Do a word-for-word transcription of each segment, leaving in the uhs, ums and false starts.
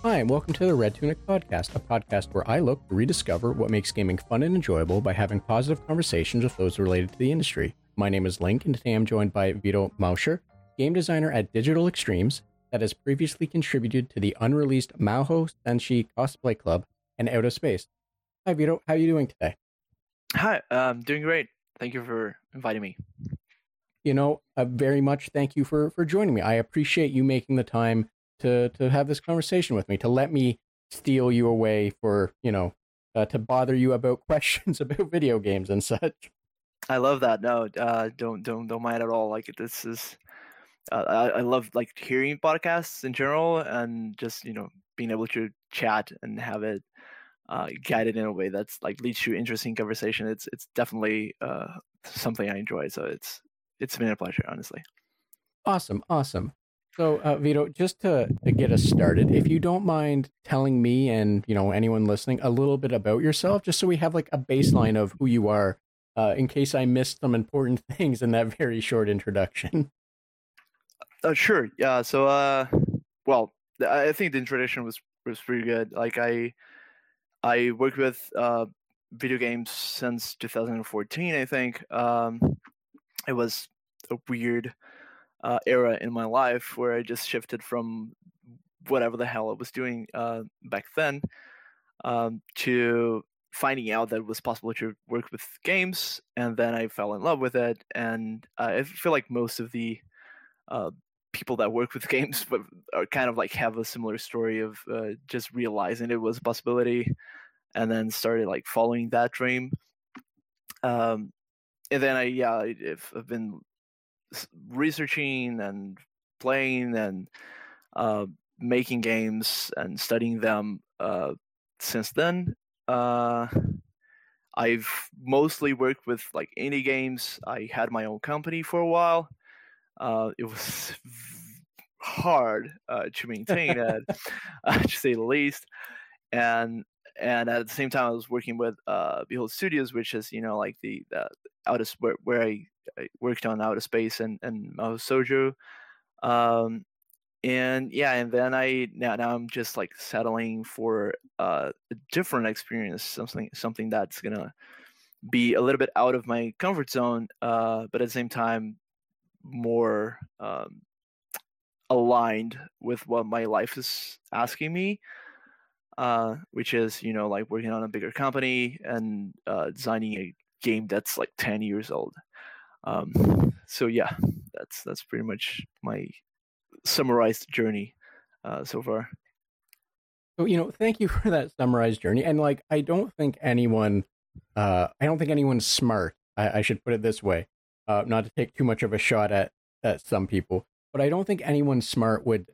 Hi, and welcome to the Red Tunic Podcast, a podcast where I look to rediscover what makes gaming fun and enjoyable by having positive conversations with those related to the industry. My name is Link, and today I'm joined by Vito Mauscher, game designer at Digital Extremes, that has previously contributed to the unreleased Maho Senshi Cosplay Club and Out of Space. Hi, Vito. How are you doing today? Hi, I'm doing great. Thank you for inviting me. You know, uh, very much thank you for, for joining me. I appreciate you making the time to to have this conversation with me, to let me steal you away for, you know, uh, to bother you about questions about video games and such. I love that. No, uh, don't don't don't mind at all. Like this is, uh, I I love like hearing podcasts in general, and just you know being able to chat and have it uh, guided in a way that's like leads to interesting conversation. It's it's definitely uh, something I enjoy. So it's it's been a pleasure, honestly. Awesome, awesome. So, uh, Vito, just to, to get us started, if you don't mind telling me and, you know, anyone listening a little bit about yourself, just so we have like a baseline of who you are, uh, in case I missed some important things in that very short introduction. Uh, sure. Yeah. So, uh, well, I think the introduction was was pretty good. Like I I worked with uh, video games since two thousand fourteen, I think. Um, it was a weird uh, era in my life where I just shifted from whatever the hell I was doing uh, back then um, to finding out that it was possible to work with games, and then I fell in love with it. And uh, I feel like most of the uh, people that work with games but are kind of like have a similar story of uh, just realizing it was a possibility and then started like following that dream. Um, and then I yeah I've, I've been researching and playing and uh, making games and studying them uh, since then. Uh, I've mostly worked with like indie games. I had my own company for a while. Uh, it was hard uh, to maintain it, uh, to say the least. And and at the same time, I was working with uh, Behold Studios, which is you know like the, the out of where, where I, I worked on Outer Space and and Maho Sojo. Um, and yeah, and then I now now I'm just like settling for uh, a different experience, something something that's gonna be a little bit out of my comfort zone, uh, but at the same time more um, aligned with what my life is asking me, uh, which is you know like working on a bigger company and uh, designing a game that's like ten years old. Um, so yeah, that's that's pretty much my summarized journey uh, so far. So, you know, thank you for that summarized journey. And like, I don't think anyone, uh, I don't think anyone's smart. I, I should put it this way, uh, not to take too much of a shot at, at some people, but I don't think anyone smart would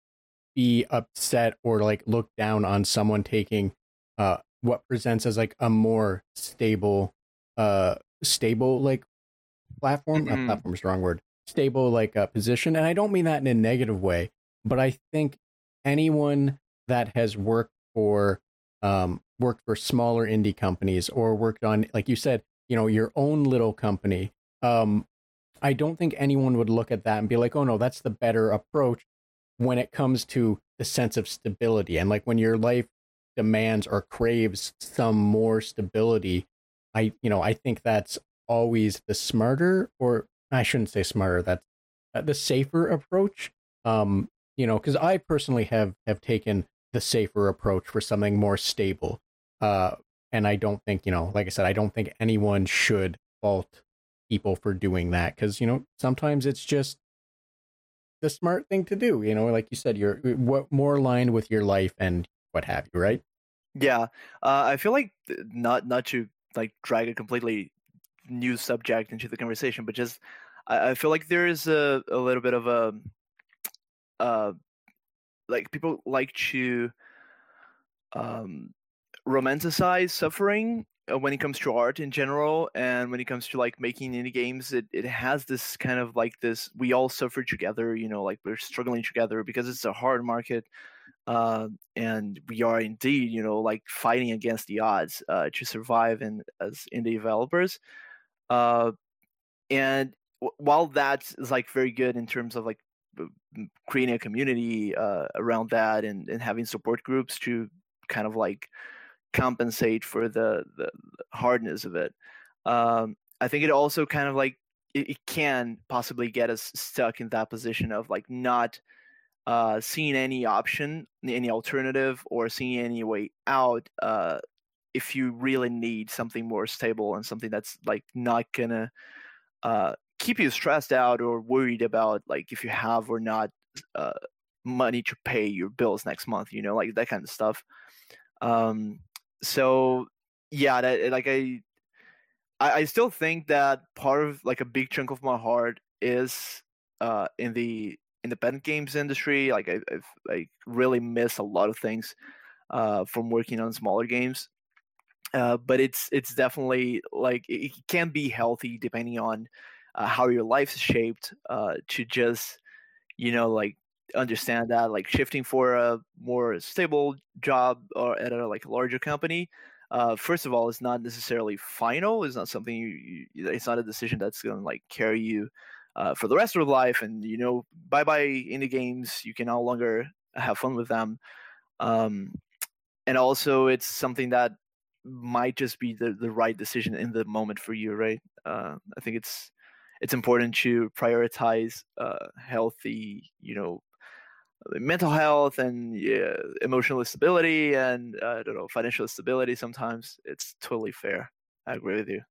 be upset or like look down on someone taking, uh, what presents as like a more stable, uh, stable, like platform, mm-hmm. uh, platform is the wrong word, stable, like a uh, position. And I don't mean that in a negative way, but I think anyone that has worked for um worked for smaller indie companies or worked on, like you said, you know, your own little company, um I don't think anyone would look at that and be like, oh no, that's the better approach when it comes to the sense of stability. And like when your life demands or craves some more stability, I you know I think that's always the smarter, or I shouldn't say smarter, that's uh, the safer approach. um you know, because I personally have have taken the safer approach for something more stable. Uh, and I don't think, you know, like I said, I don't think anyone should fault people for doing that because, you know, sometimes it's just the smart thing to do. You know, like you said, you're what more aligned with your life and what have you, right? Yeah, uh, I feel like not not to like drag a completely new subject into the conversation, but just I, I feel like there is a, a little bit of a uh, like people like to um, romanticize suffering uh, when it comes to art in general, and when it comes to like making indie games, it, it has this kind of like this we all suffer together, you know, like we're struggling together because it's a hard market, uh, and we are indeed, you know, like fighting against the odds uh, to survive and as indie developers. Uh, and w- while that is like very good in terms of like creating a community uh, around that, and, and having support groups to kind of like compensate for the, the hardness of it. Um, I think it also kind of like it, it can possibly get us stuck in that position of like not uh, seeing any option, any alternative, or seeing any way out. Uh, if you really need something more stable and something that's like not gonna uh, keep you stressed out or worried about like if you have or not uh, money to pay your bills next month, you know, like that kind of stuff. Um, so yeah, that like I, I I still think that part of like a big chunk of my heart is uh, in the independent games industry. Like I, I've like really miss a lot of things uh, from working on smaller games. Uh, but it's it's definitely like it can be healthy depending on uh, how your life's shaped uh, to just you know like understand that like shifting for a more stable job or at a like larger company. Uh, first of all, it's not necessarily final. It's not something you, you it's not a decision that's going to like carry you uh, for the rest of your life. And you know, bye bye indie games. You can no longer have fun with them. Um, and also, it's something that might just be the, the right decision in the moment for you, right? Uh, I think it's it's important to prioritize uh, healthy, you know, mental health and yeah, emotional stability and uh, I don't know, financial stability. Sometimes it's totally fair. I agree with you.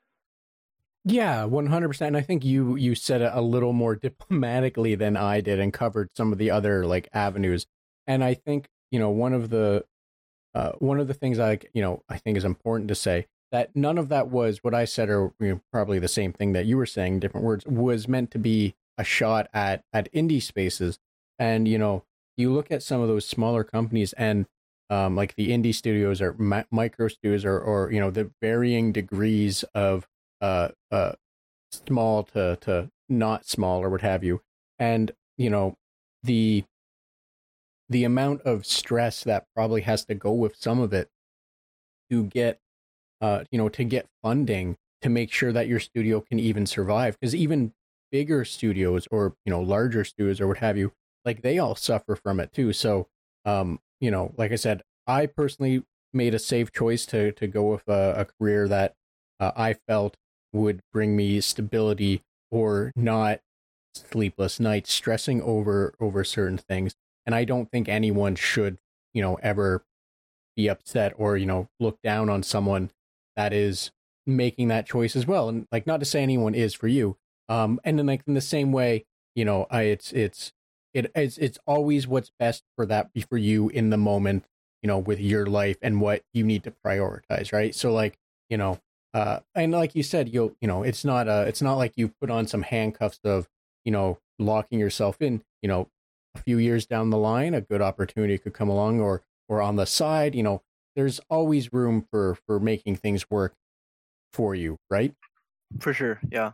Yeah, one hundred percent. And I think you you said it a little more diplomatically than I did and covered some of the other like avenues. And I think, you know, one of the uh, one of the things I, you know, I think is important to say that none of that was what I said, or you know, probably the same thing that you were saying, different words, was meant to be a shot at at indie spaces. And you know, you look at some of those smaller companies, and um, like the indie studios or mi- micro studios, or or you know, the varying degrees of uh uh small to to not small or what have you, and you know the the amount of stress that probably has to go with some of it to get uh you know to get funding to make sure that your studio can even survive, because even bigger studios or you know larger studios or what have you, like they all suffer from it too. So um you know like I said, I personally made a safe choice to to go with a, a career that uh, I felt would bring me stability or not sleepless nights stressing over over certain things. And I don't think anyone should you know ever be upset or you know look down on someone that is making that choice as well. And like, not to say anyone is for you, um and then like in the same way, you know I it's it's it, it's it's always what's best for that for you in the moment, you know with your life and what you need to prioritize, right? So like, you know uh and like you said, you'll you know it's not uh it's not like you put on some handcuffs of you know locking yourself in. You know a few years down the line, a good opportunity could come along, or or on the side, you know, there's always room for for making things work for you, right? For sure, yeah.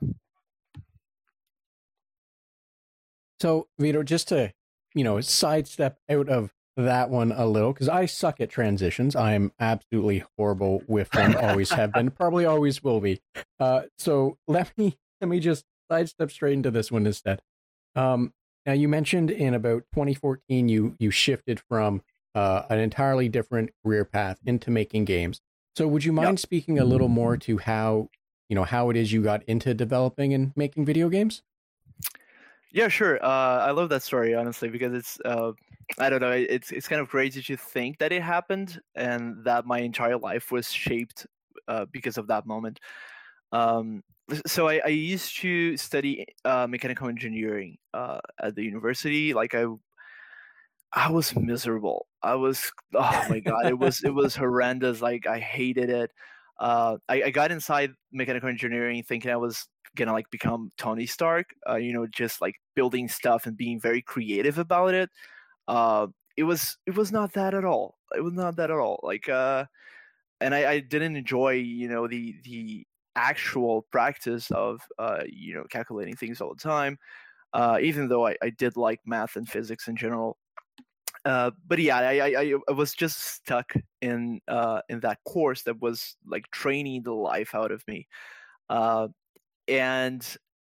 So, Vito, just to, you know, sidestep out of that one a little, because I suck at transitions. I'm absolutely horrible with them, always have been, probably always will be. Uh, so let me let me just sidestep straight into this one instead. Um, now you mentioned in about twenty fourteen you you shifted from uh, an entirely different career path into making games. So would you mind Yep. speaking a little more to how you know how it is you got into developing and making video games? Yeah, sure. Uh, I love that story, honestly, because it's uh, I don't know, it's it's kind of crazy to think that it happened and that my entire life was shaped uh, because of that moment. Um, so I, I used to study uh, mechanical engineering uh, at the university. Like I I was miserable. I was oh my god, it was it was horrendous. Like I hated it. Uh, I, I got inside mechanical engineering thinking I was gonna like become Tony Stark. Uh, you know, just like building stuff and being very creative about it. Uh, it was it was not that at all. It was not that at all. Like uh, and I, I didn't enjoy you know the the actual practice of uh, you know calculating things all the time. Uh, even though I, I did like math and physics in general, uh, but yeah, I, I I was just stuck in uh, in that course that was like training the life out of me, uh, and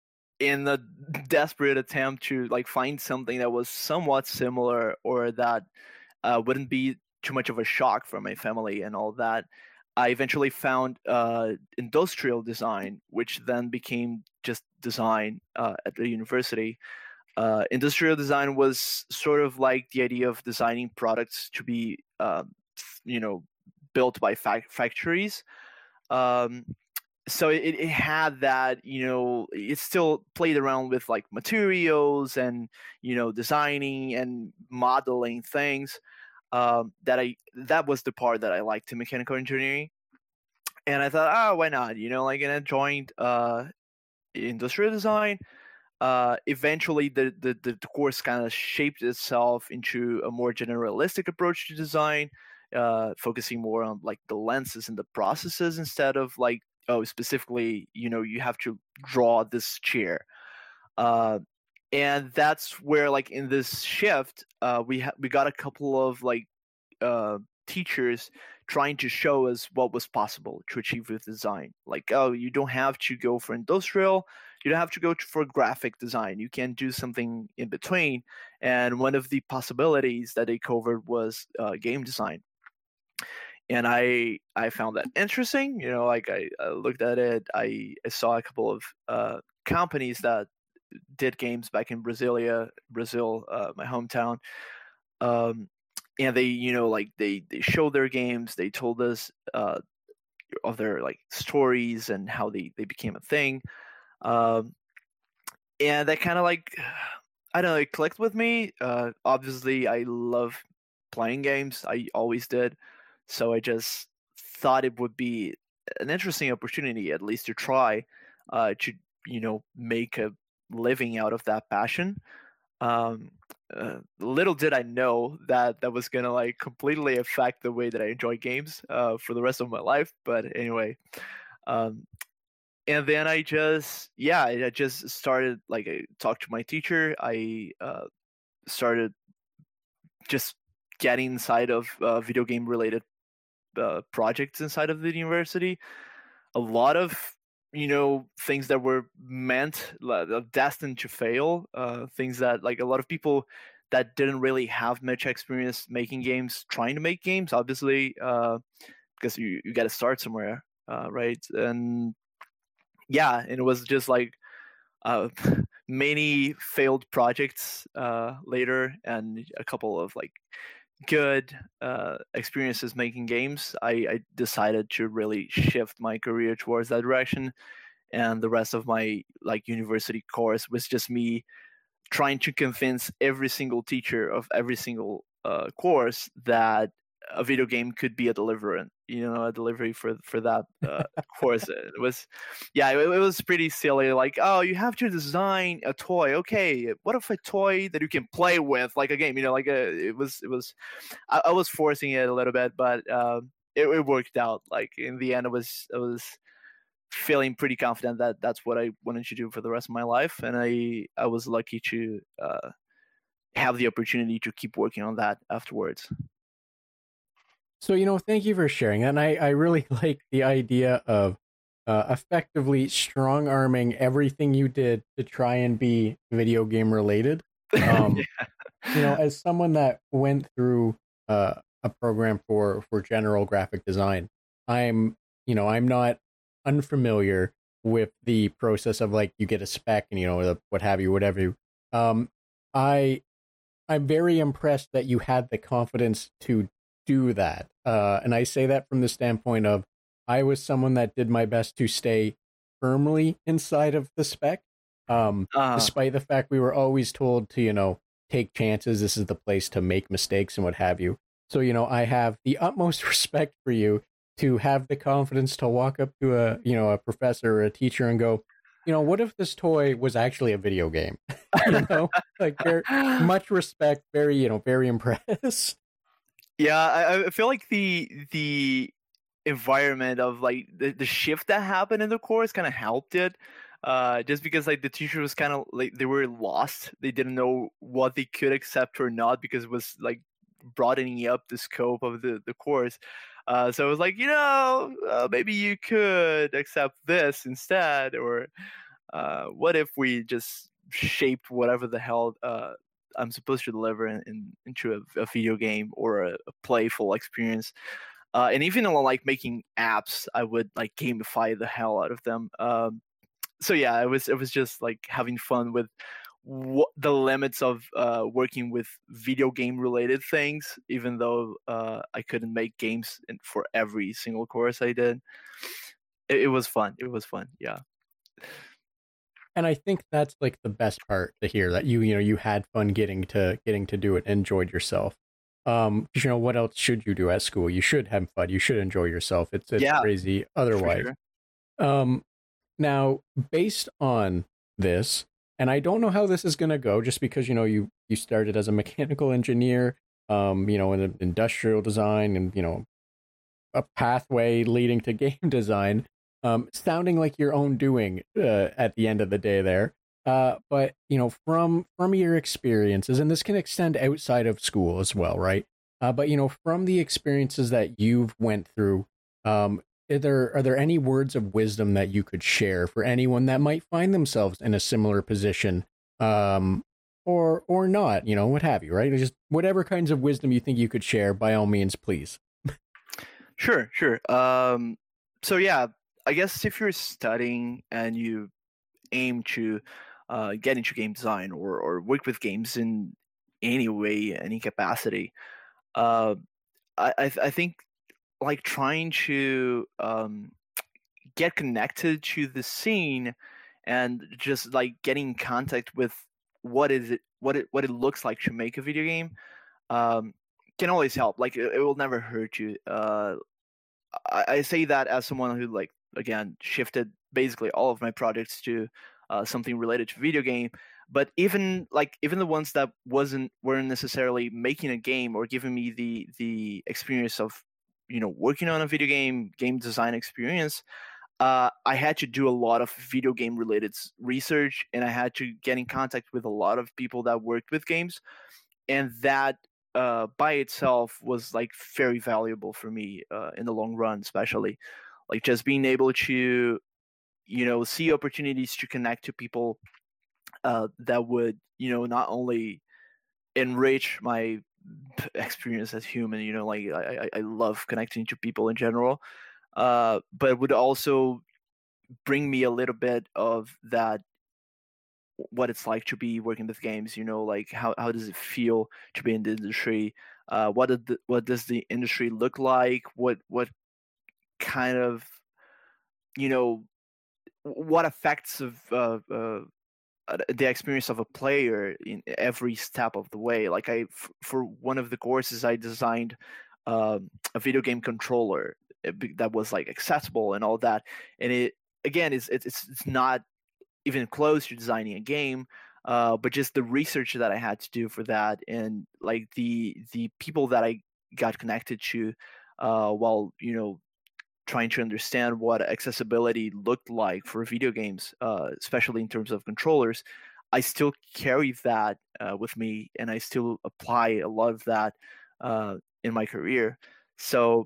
in a desperate attempt to like find something that was somewhat similar or that uh, wouldn't be too much of a shock for my family and all that, I eventually found uh, industrial design, which then became just design uh, at the university. Uh, industrial design was sort of like the idea of designing products to be, uh, you know, built by fac- factories. Um, so it, it had that, you know, it still played around with like materials and, you know, designing and modeling things. Um, that I that was the part that I liked in mechanical engineering, and I thought, oh, why not? You know, like, and I joined uh, industrial design. Uh, eventually, the, the the course kind of shaped itself into a more generalistic approach to design, uh, focusing more on like the lenses and the processes instead of like, oh, specifically, you know, you have to draw this chair. Uh, and that's where, like, in this shift, uh, we ha- we got a couple of like uh, teachers trying to show us what was possible to achieve with design. Like, oh, you don't have to go for industrial, you don't have to go for graphic design. You can do something in between. And one of the possibilities that they covered was uh, game design. And I I found that interesting. You know, like I, I looked at it. I, I saw a couple of uh, companies that did games back in Brasilia, Brazil, uh, my hometown. Um, and they, you know, like they they showed their games. They told us uh, of their like stories and how they they became a thing. Um, and that kind of like, I don't know, it clicked with me. Uh, obviously, I love playing games. I always did. So I just thought it would be an interesting opportunity, at least to try, uh, to you know make a living out of that passion. Um, uh, little did I know that that was gonna like completely affect the way that I enjoy games uh, for the rest of my life. But anyway, um, and then I just yeah, I just started like I talked to my teacher. I uh, started just getting inside of uh, video game related uh, projects inside of the university. A lot of you know things that were meant like, destined to fail. Uh, things that like a lot of people that didn't really have much experience making games trying to make games. Obviously, uh, because you you got to start somewhere, uh, right? And yeah, and it was just like uh, many failed projects uh, later, and a couple of like good uh, experiences making games. I, I decided to really shift my career towards that direction, and the rest of my like university course was just me trying to convince every single teacher of every single uh, course that a video game could be a deliverant, you know, a delivery for for that uh, course. It was, yeah, it, it was pretty silly. Like, oh, you have to design a toy. Okay, what if a toy that you can play with, like a game? You know, like a, it was, it was. I, I was forcing it a little bit, but um, it, it worked out. Like in the end, it was, it was feeling pretty confident that that's what I wanted to do for the rest of my life, and I I was lucky to uh, have the opportunity to keep working on that afterwards. So, you know, thank you for sharing. And I, I really like the idea of uh, effectively strong arming everything you did to try and be video game related. Um, yeah. You know, as someone that went through uh, a program for, for general graphic design, I'm, you know, I'm not unfamiliar with the process of like you get a spec and, you know, the, what have you, whatever you. Um, I, I'm very impressed that you had the confidence to do that. Uh, and I say that from the standpoint of I was someone that did my best to stay firmly inside of the spec, um, uh, despite the fact we were always told to, you know, take chances. This is the place to make mistakes and what have you. So, you know, I have the utmost respect for you to have the confidence to walk up to a, you know, a professor or a teacher and go, you know, what if this toy was actually a video game? You know, like very much respect, very, you know, very impressed. Yeah, I, I feel like the the environment of like the, the shift that happened in the course kind of helped it. Uh, just because like the teacher was kind of like they were lost, they didn't know what they could accept or not because it was like broadening up the scope of the the course. Uh, so it was like, you know, uh, maybe you could accept this instead, or Uh, what if we just shaped whatever the hell uh, I'm supposed to deliver in, in, into a, a video game or a, a playful experience? Uh, and even on like making apps, I would like gamify the hell out of them. Um, so yeah, it was it was just like having fun with what the limits of uh, working with video game related things, even though uh, I couldn't make games in, for every single course I did. It, it was fun. It was fun. Yeah. And I think that's like the best part to hear, that you you know you had fun getting to getting to do it, enjoyed yourself. Um, 'cause, you know, what else should you do at school? You should have fun. You should enjoy yourself. It's it's Yeah, crazy for otherwise. sure. Um, now, based on this, and I don't know how this is going to go, just because you know you you started as a mechanical engineer, um, you know, in industrial design, and you know, a pathway leading to game design, um, sounding like your own doing uh, at the end of the day there. Uh, but you know, from from your experiences, and this can extend outside of school as well, right? Uh, but you know, from the experiences that you've went through, um, are there are there any words of wisdom that you could share for anyone that might find themselves in a similar position, um, or or not? You know, what have you, right? Just whatever kinds of wisdom you think you could share, by all means, please. Sure, sure. Um, so yeah, I guess if you're studying and you aim to uh, get into game design or or work with games in any way, any capacity, uh, I I, I think like trying to um, get connected to the scene and just like getting in contact with what is it what it what it looks like to make a video game um, can always help. Like it, it will never hurt you. Uh, I, I say that as someone who like again shifted basically all of my projects to uh, something related to video game. But even like even the ones that wasn't weren't necessarily making a game or giving me the the experience of you know working on a video game game design experience, uh, I had to do a lot of video game related research, and I had to get in contact with a lot of people that worked with games, and that uh, by itself was like very valuable for me uh, in the long run, especially like just being able to you know see opportunities to connect to people uh, that would you know not only enrich my experience as human, you know like I, I love connecting to people in general, uh, but it would also bring me a little bit of that what it's like to be working with games, you know like how, how does it feel to be in the industry, uh, what did the, what does the industry look like, what what kind of you know what effects of uh, uh, the experience of a player in every step of the way. Like I f- for one of the courses I designed um, a video game controller that was like accessible and all that, and it again is it's it's not even close to designing a game, uh, but just the research that I had to do for that, and like the the people that I got connected to, uh, while you know trying to understand what accessibility looked like for video games, uh, especially in terms of controllers. I still carry that uh, with me, and I still apply a lot of that uh, in my career. So,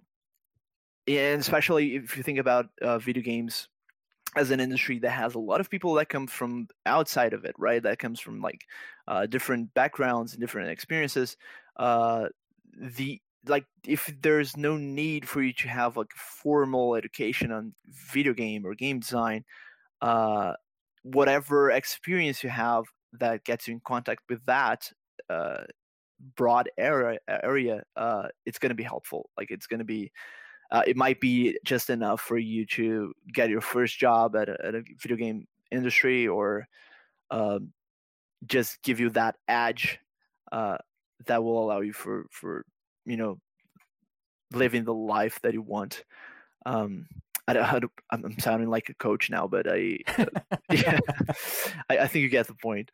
and especially if you think about uh, video games as an industry that has a lot of people that come from outside of it, right? That comes from like uh, different backgrounds and different experiences. Uh, the like if there's no need for you to have like formal education on video game or game design, uh, whatever experience you have that gets you in contact with that uh, broad area area, uh, it's going to be helpful. Like it's going to be uh, it might be just enough for you to get your first job at a, at a video game industry, or um, just give you that edge uh, that will allow you for for you know living the life that you want. Um, I, I, I'm sounding like a coach now, but I uh, yeah, I, I think you get the point.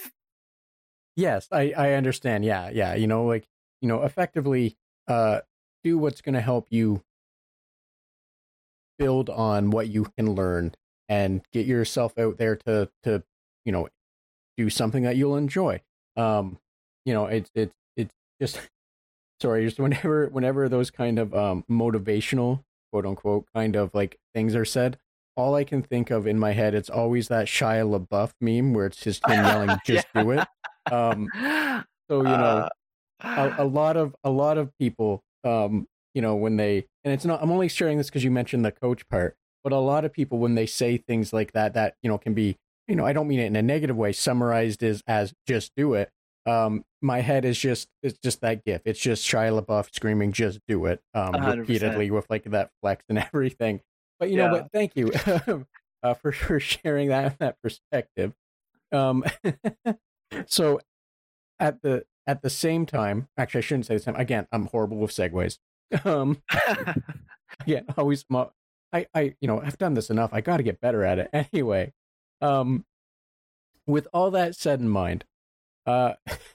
Yes, I I understand. Yeah, yeah. You know, like you know, effectively, uh, do what's going to help you build on what you can learn and get yourself out there to to you know do something that you'll enjoy. Um, you know, it's it's it's just sorry, just whenever whenever those kind of um motivational quote unquote kind of like things are said, all I can think of in my head, it's always that Shia LaBeouf meme where it's just him yelling, "Just Yeah. do it." Um, so you know, a, a Uh, lot of a lot of people, um, you know, when they and it's not. I'm only sharing this because you mentioned the coach part, but a lot of people when they say things like that, that you know can be, you know, I don't mean it in a negative way, summarized as as just do it. Um, my head is just it's just that gif. It's just Shia LaBeouf screaming, "Just do it," a um, hundred percent. repeatedly with like that flex and everything. But you know, Yeah. but thank you uh, for for sharing that that perspective. Um, so at the at the same time, actually, I shouldn't say the same. Again, I'm horrible with segues. Um, again, always, I, I, you know, I've done this enough. I got to get better at it. Anyway, um, with all that said in mind, uh,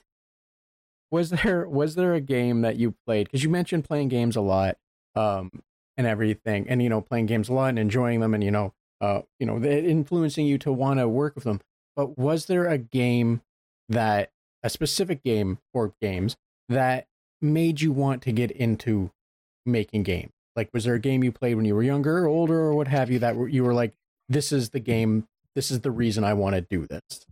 was there was there a game that you played? Because you mentioned playing games a lot, um, and everything, and you know, playing games a lot and enjoying them, and you know, uh, you know, influencing you to want to work with them. But was there a game that a specific game or games that made you want to get into making games? Like, was there a game you played when you were younger or older or what have you that you were like, this is the game, this is the reason I want to do this?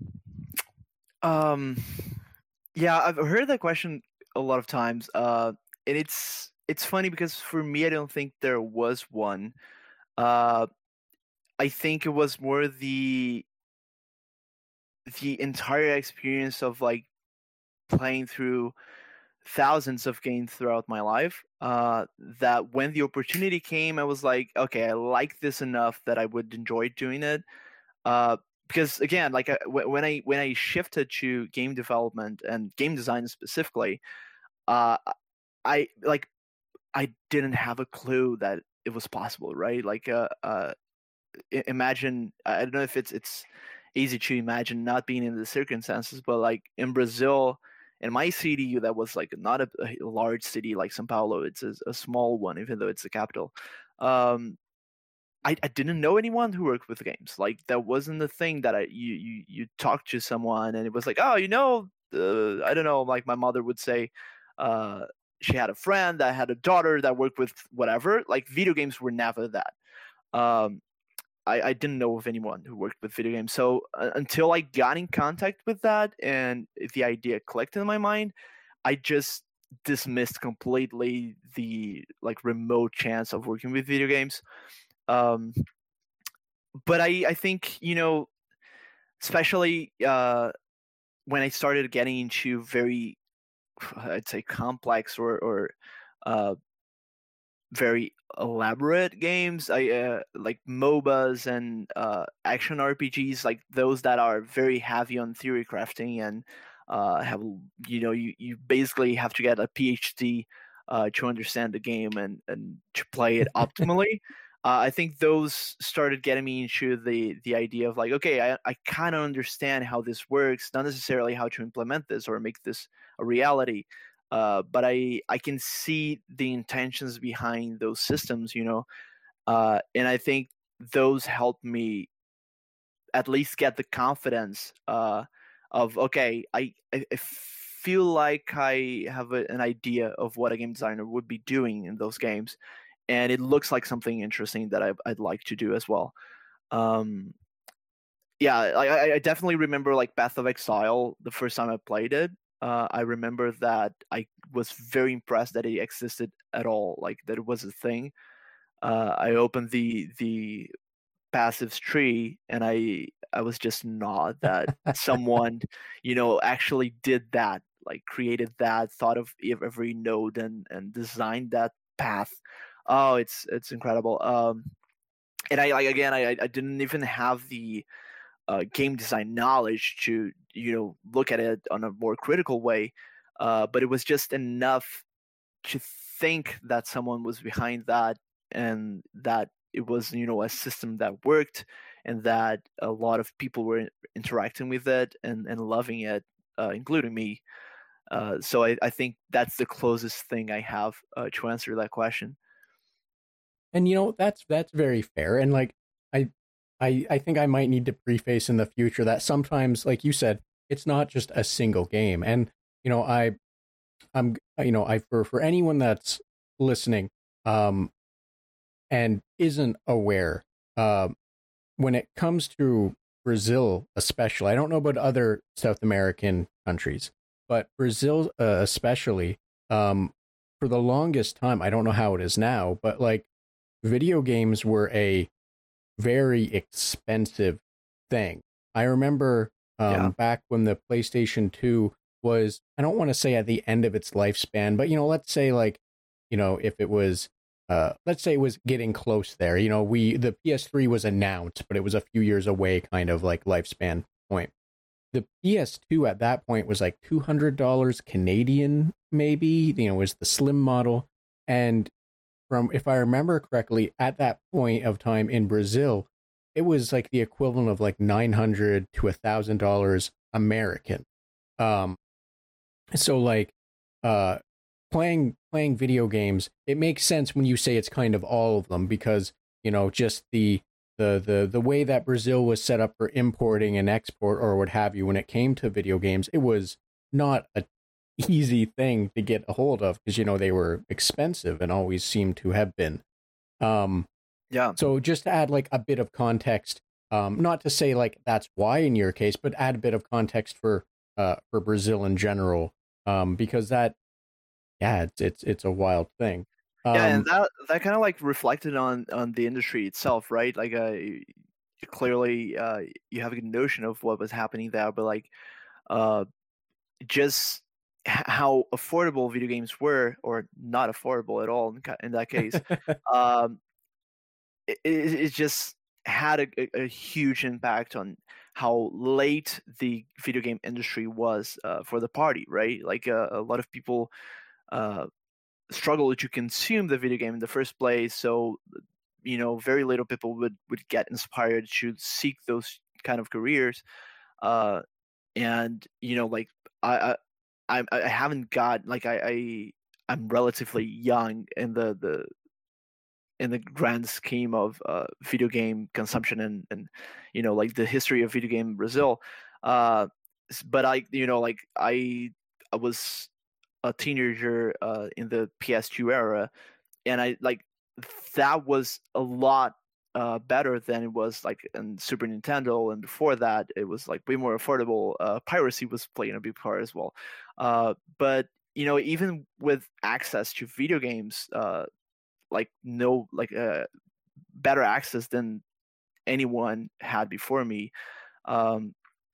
Um, yeah, I've heard that question a lot of times. Uh, and it's it's funny because for me, I don't think there was one. Uh, I think it was more the the entire experience of like playing through thousands of games throughout my life. Uh, that when the opportunity came, I was like, okay, I like this enough that I would enjoy doing it. Uh, because again, like uh, when I when I shifted to game development and game design specifically, uh, I like I didn't have a clue that it was possible, right? Like, uh, uh, imagine I don't know if it's it's easy to imagine not being in the circumstances, but like in Brazil, in my city, that was like not a, a large city like São Paulo. It's a, a small one, even though it's the capital. Um, I, I didn't know anyone who worked with games. Like that wasn't the thing that I you you you talk to someone and it was like, oh, you know, uh, I don't know. Like my mother would say, uh, she had a friend that had a daughter that worked with whatever. Like video games were never that. Um, I, I didn't know of anyone who worked with video games. So uh, until I got in contact with that and the idea clicked in my mind, I just dismissed completely the like remote chance of working with video games. Um, but I, I think, you know, especially uh, when I started getting into very, I'd say, complex or, or uh, very elaborate games, I uh, like M O B As and uh, action R P Gs, like those that are very heavy on theory crafting and uh, have, you know, you, you basically have to get a PhD uh, to understand the game and, and to play it optimally. Uh, I think those started getting me into the the idea of like, okay, I, I kind of understand how this works, not necessarily how to implement this or make this a reality, uh, but I I can see the intentions behind those systems, you know, uh, and I think those help me at least get the confidence uh, of okay, I, I I feel like I have a, an idea of what a game designer would be doing in those games, and it looks like something interesting that I, I'd like to do as well. Um, yeah, I, I definitely remember like Path of Exile the first time I played it. Uh, I remember that I was very impressed that it existed at all, like that it was a thing. Uh, I opened the the passives tree and I I was just gnawed that someone, you know, actually did that, like created that, thought of every node and and designed that path. Oh, it's it's incredible. Um, and I like again, I I didn't even have the uh, game design knowledge to you know look at it on a more critical way, uh, but it was just enough to think that someone was behind that and that it was you know a system that worked and that a lot of people were interacting with it and, and loving it, uh, including me. Uh, so I, I think that's the closest thing I have uh, to answer that question. And you know, that's that's very fair. And like I I I think I might need to preface in the future that sometimes, like you said, it's not just a single game. And you know, I I'm you know, I for for anyone that's listening um and isn't aware, um when it comes to Brazil, especially, I don't know about other South American countries, but Brazil, uh, especially, um, for the longest time, I don't know how it is now, but like video games were a very expensive thing. I remember um, yeah. back when the PlayStation two was, I don't want to say at the end of its lifespan, but, you know, let's say like, you know, if it was, uh, let's say it was getting close there, you know, we, the P S three was announced, but it was a few years away kind of like lifespan point. The P S two at that point was like two hundred dollars Canadian, maybe, you know, was the slim model. And from, if I remember correctly, at that point of time in Brazil, it was like the equivalent of like nine hundred to a thousand dollars American. Um, so like, uh, playing playing video games, it makes sense when you say it's kind of all of them, because, you know, just the the the the way that Brazil was set up for importing and export or what have you when it came to video games, it was not a easy thing to get a hold of, because, you know, they were expensive and always seem to have been. Um, yeah. So just to add like a bit of context, um, not to say like that's why in your case, but add a bit of context for uh for Brazil in general, um, because that, yeah, it's it's it's a wild thing. Um, yeah, and that that kind of like reflected on on the industry itself, right? Like, uh, clearly, uh, you have a notion of what was happening there, but like, uh, just how affordable video games were, or not affordable at all in, in that case, um, it, it, it just had a, a, a huge impact on how late the video game industry was uh, for the party, right? Like, uh, a lot of people uh, struggle to consume the video game in the first place, so, you know, very little people would, would get inspired to seek those kind of careers. Uh, and, you know, like, I, I, I haven't got, like, I, I, I'm relatively young in the, the, in the grand scheme of uh, video game consumption and, and, you know, like the history of video game in Brazil. Uh, but I, you know, like I, I was a teenager uh, in the P S two era, and I like that was a lot uh, better than it was like in Super Nintendo, and before that it was like way more affordable. Uh, piracy was playing a big part as well, uh, but you know, even with access to video games, uh, like no like uh, better access than anyone had before me, um,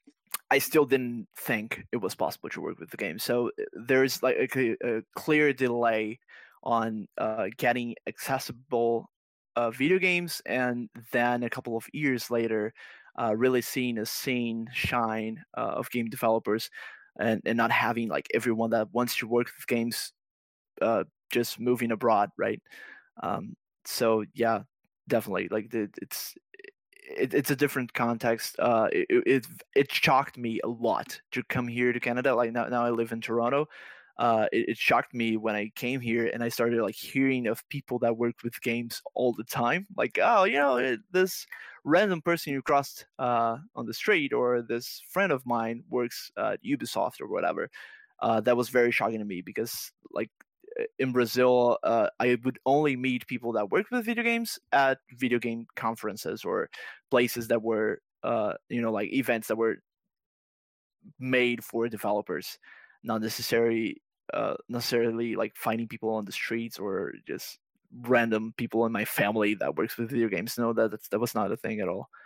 I still didn't think it was possible to work with the game. So there's like a, a clear delay on uh, getting accessible uh, video games, and then a couple of years later, uh, really seeing a scene shine uh, of game developers, and, and not having like everyone that wants to work with games uh, just moving abroad, right? Um, so yeah, definitely, like the, it's it, it's a different context. Uh, it, it it shocked me a lot to come here to Canada. Like now, now I live in Toronto. Uh, it, it shocked me when I came here and I started like hearing of people that worked with games all the time. Like, oh, you know, it, this random person you crossed uh, on the street, or this friend of mine works at Ubisoft or whatever. Uh, that was very shocking to me, because like in Brazil, uh, I would only meet people that worked with video games at video game conferences or places that were, uh, you know, like events that were made for developers, not necessarily, uh, necessarily like finding people on the streets or just random people in my family that works with video games. No, that that's, that was not a thing at all.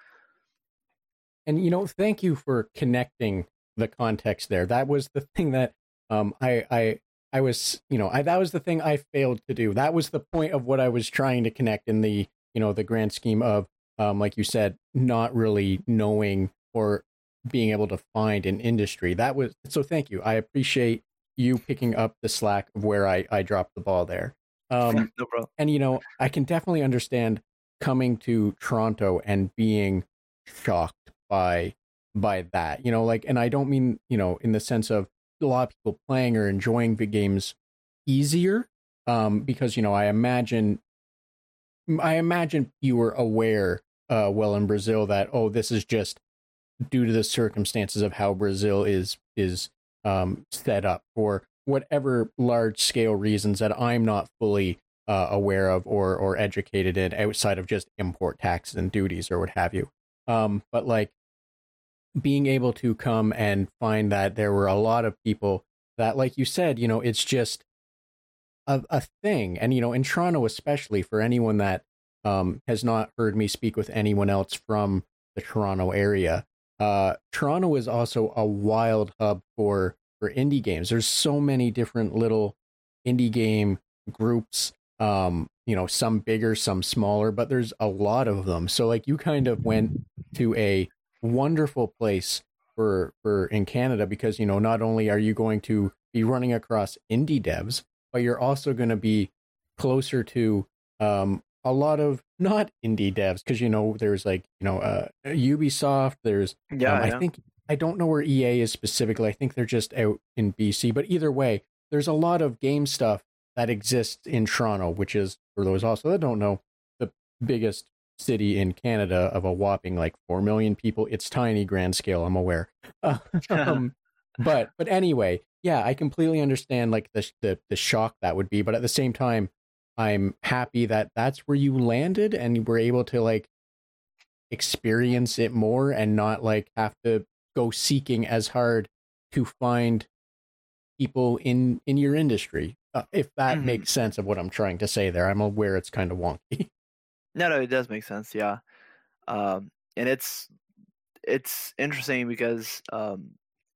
And, you know, thank you for connecting the context there. That was the thing that um, I, I, I was, you know, I, that was the thing I failed to do. That was the point of what I was trying to connect in the, you know, the grand scheme of, um, like you said, not really knowing or being able to find an industry. That was, so thank you. I appreciate you picking up the slack of where I, I dropped the ball there. Um, no problem. And, you know, I can definitely understand coming to Toronto and being shocked by, by that, you know, like, and I don't mean, you know, in the sense of a lot of people playing or enjoying the games easier, um, because, you know, I imagine, I imagine you were aware, uh, well, in Brazil that, oh, this is just due to the circumstances of how Brazil is, is, um, set up for whatever large scale reasons that I'm not fully, uh, aware of or, or educated in outside of just import taxes and duties or what have you. Um, but like being able to come and find that there were a lot of people that, like you said, you know, it's just a, a thing. And, you know, in Toronto, especially for anyone that um, has not heard me speak with anyone else from the Toronto area, uh, Toronto is also a wild hub for, for indie games. There's so many different little indie game groups, um, you know, some bigger, some smaller, but there's a lot of them. So like you kind of went to a wonderful place for for in Canada because, you know, not only are you going to be running across indie devs, but you're also going to be closer to um, a lot of not indie devs because, you know, there's like, you know, uh, Ubisoft, there's um, Yeah, I yeah. think I don't know where E A is specifically. I think they're just out in B C, but either way, there's a lot of game stuff that exists in Toronto, which is, for those also that don't know, the biggest city in Canada of a whopping like four million people. It's tiny grand scale, I'm aware. Uh, um, but but anyway, yeah, I completely understand like the, the the shock that would be, but at the same time, I'm happy that that's where you landed and you were able to like experience it more and not like have to go seeking as hard to find people in in your industry. Uh, if that Mhm. makes sense of what I'm trying to say there, I'm aware it's kind of wonky. No, no, it does make sense. Yeah, um, and it's it's interesting because um,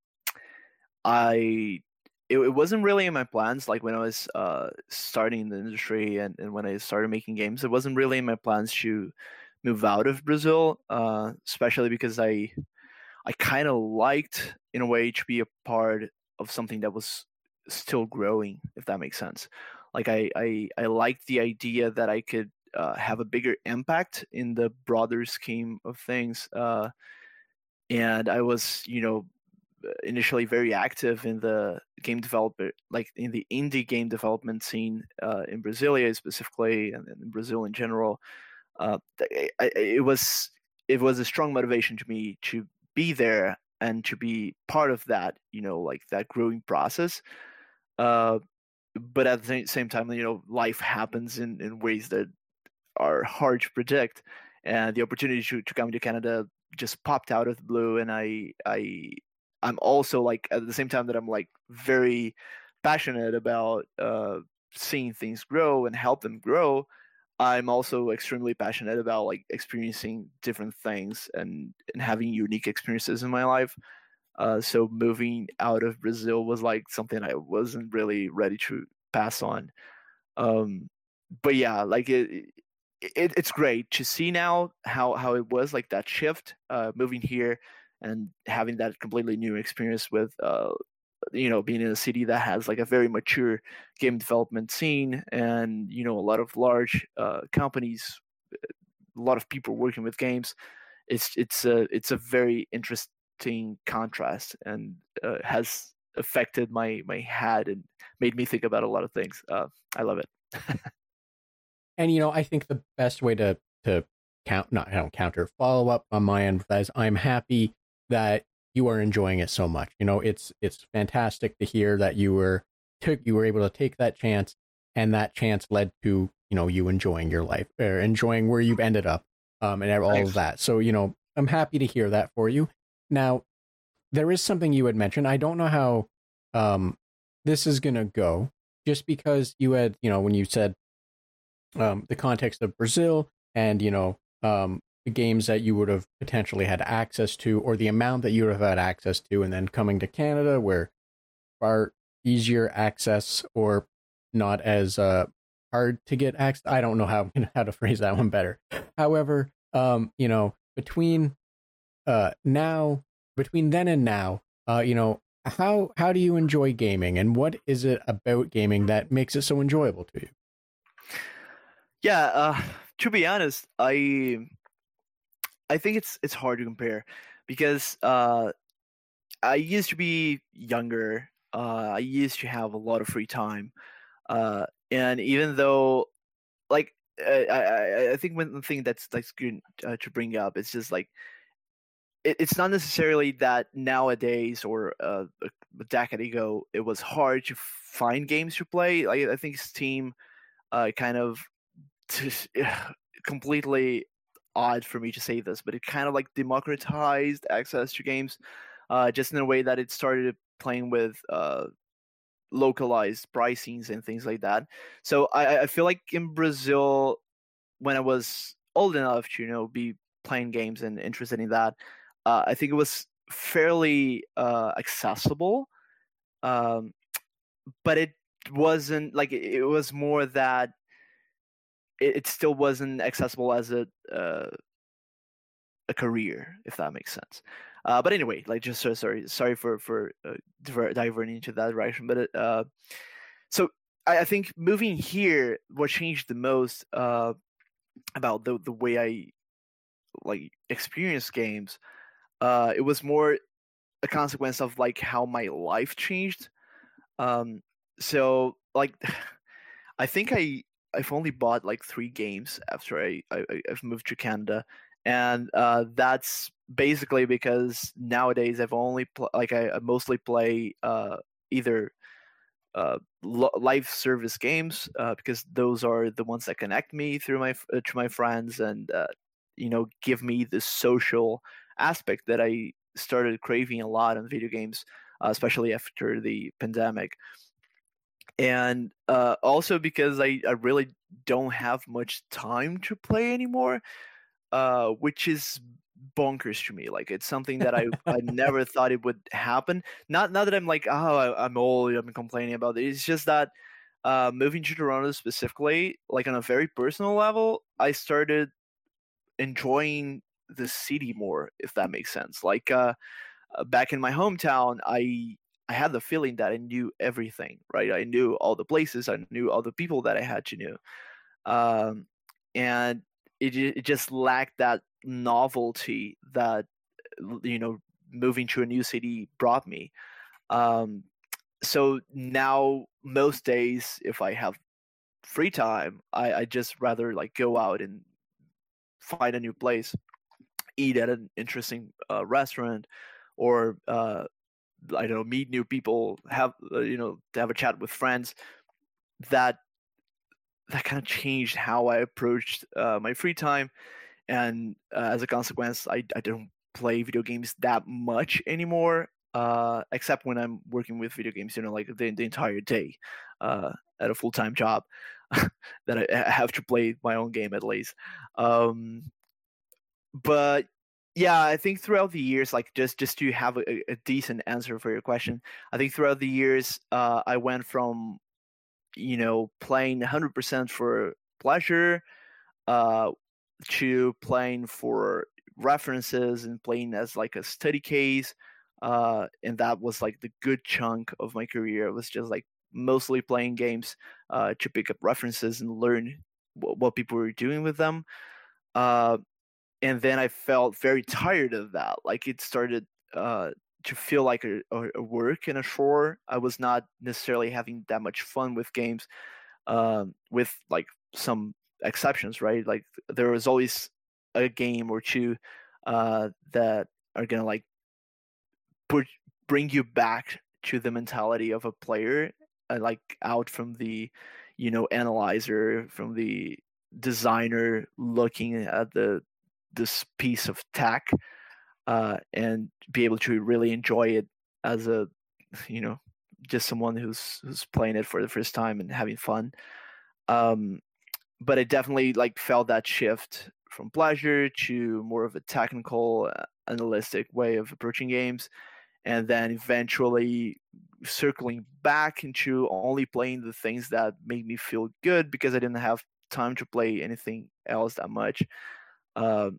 I it, it wasn't really in my plans. Like when I was uh, starting the industry and, and when I started making games, it wasn't really in my plans to move out of Brazil. Uh, especially because I I kind of liked in a way to be a part of something that was still growing, if that makes sense. Like I I, I liked the idea that I could uh, have a bigger impact in the broader scheme of things. Uh, and I was, you know, initially very active in the game developer, like in the indie game development scene uh, in Brasilia specifically, and in Brazil in general. Uh, I, I, it was it was a strong motivation to me to be there and to be part of that, you know, like that growing process. Uh, but at the same time, you know, life happens in, in ways that are hard to predict, and the opportunity to, to come to Canada just popped out of the blue. And I I I'm also like at the same time that I'm like very passionate about uh, seeing things grow and help them grow. I'm also extremely passionate about like experiencing different things and and having unique experiences in my life. Uh, so moving out of Brazil was like something I wasn't really ready to pass on. Um, but yeah, like it, it, it's great to see now how how it was like that shift, uh, moving here and having that completely new experience with uh, you know, being in a city that has like a very mature game development scene and, you know, a lot of large uh, companies, a lot of people working with games. It's it's a it's a very interesting contrast and uh, has affected my my head and made me think about a lot of things. Uh, I love it. And you know, I think the best way to to count not I don't counter follow up on my end is I'm happy that you are enjoying it so much. You know, it's it's fantastic to hear that you were took you were able to take that chance and that chance led to, you know, you enjoying your life or enjoying where you've ended up um and all of Thanks. that. So, you know, I'm happy to hear that for you. Now, there is something you had mentioned. I don't know how um this is going to go just because you had, you know, when you said um, the context of Brazil and, you know, um, the games that you would have potentially had access to or the amount that you would have had access to, and then coming to Canada where far easier access or not as uh, hard to get access. I don't know how how to phrase that one better. However, um, you know, between uh, now, between then and now, uh, you know, how how do you enjoy gaming, and what is it about gaming that makes it so enjoyable to you? Yeah, uh, to be honest, I I think it's it's hard to compare because uh, I used to be younger. Uh, I used to have a lot of free time, uh, and even though like uh, I I I think one thing that's that's good uh, to bring up is just like it, it's not necessarily that nowadays or uh, a, a decade ago it was hard to find games to play. Like I think Steam uh, kind of completely odd for me to say this, but it kind of like democratized access to games, uh, just in a way that it started playing with uh, localized pricings and things like that. So I, I feel like in Brazil, when I was old enough to you know be playing games and interested in that, uh, I think it was fairly uh, accessible, um, but it wasn't like it, it was more that it, it still wasn't accessible as a uh, a career, if that makes sense. Uh, but anyway, like just so sorry, sorry for for uh, diver- diverting into that direction. But it, uh, so I, I think moving here, what changed the most uh, about the the way I like experience games, uh, it was more a consequence of like how my life changed. Um, so like, I think I I've only bought like three games after I, I I've moved to Canada, and uh, that's basically because nowadays I've only pl- like I, I mostly play uh, either uh, lo- live service games uh, because those are the ones that connect me through my uh, to my friends and uh, you know give me the social aspect that I started craving a lot on video games, uh, especially after the pandemic. And uh, also because I, I really don't have much time to play anymore, uh, which is bonkers to me. Like it's something that I, I never thought it would happen. Not not that I'm like oh I, I'm old, I'm complaining about it. It's just that uh, moving to Toronto specifically, like on a very personal level, I started enjoying the city more, if that makes sense. Like uh, uh, back in my hometown, I I had the feeling that I knew everything, right? I knew all the places, I knew all the people that I had to know, um, and it ju- it just lacked that novelty that you know moving to a new city brought me. Um, so now most days, if I have free time, I, I just rather like go out and find a new place, eat at an interesting uh, restaurant, or uh, I don't know, meet new people, have uh, you know, to have a chat with friends. That that kind of changed how I approached uh, my free time, and uh, as a consequence, I I don't play video games that much anymore. Uh, except when I'm working with video games, you know, like the, the entire day uh, at a full time job that I, I have to play my own game at least. Um, but yeah, I think throughout the years, like just just to have a, a decent answer for your question, I think throughout the years, uh, I went from you know playing one hundred percent for pleasure uh, to playing for references and playing as like a study case, uh, and that was like the good chunk of my career. It was just like mostly playing games uh, to pick up references and learn what, what people were doing with them. Uh, and then I felt very tired of that. Like it started uh, to feel like a, a work and a chore. I was not necessarily having that much fun with games, um, with like some exceptions, right? Like there was always a game or two uh, that are gonna like put bring you back to the mentality of a player, uh, like out from the you know analyzer, from the designer looking at the this piece of tech, uh, and be able to really enjoy it as a you know just someone who's who's playing it for the first time and having fun. Um, but I definitely like felt that shift from pleasure to more of a technical, uh, analytic way of approaching games, and then eventually circling back into only playing the things that made me feel good because I didn't have time to play anything else that much. Um,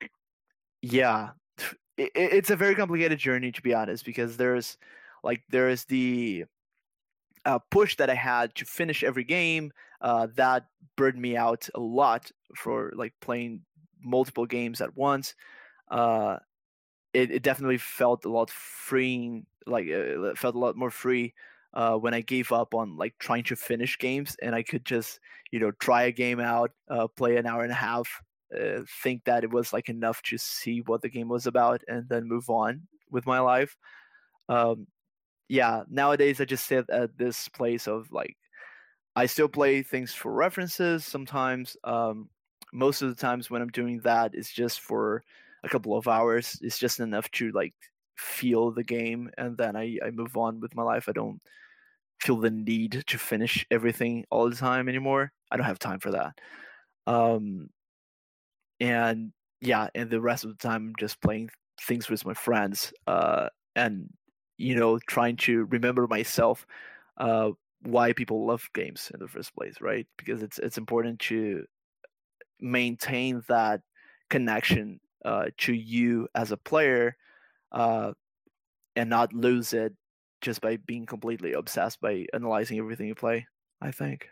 yeah, it, it's a very complicated journey to be honest because there's like there's the uh, push that I had to finish every game uh, that burned me out a lot for like playing multiple games at once. Uh, it, it definitely felt a lot freeing, like uh, it felt a lot more free uh, when I gave up on like trying to finish games and I could just you know try a game out, uh, play an hour and a half, uh, think that it was like enough to see what the game was about, and then move on with my life. Um, yeah, nowadays I just sit at this place of like I still play things for references sometimes, um, most of the times when I'm doing that, it's just for a couple of hours. It's just enough to like feel the game, and then I I move on with my life. I don't feel the need to finish everything all the time anymore. I don't have time for that. Um, and yeah, and the rest of the time I'm just playing things with my friends, uh, and you know, trying to remember myself uh, why people love games in the first place, right? Because it's it's important to maintain that connection uh, to you as a player, uh, and not lose it just by being completely obsessed by analyzing everything you play. I think,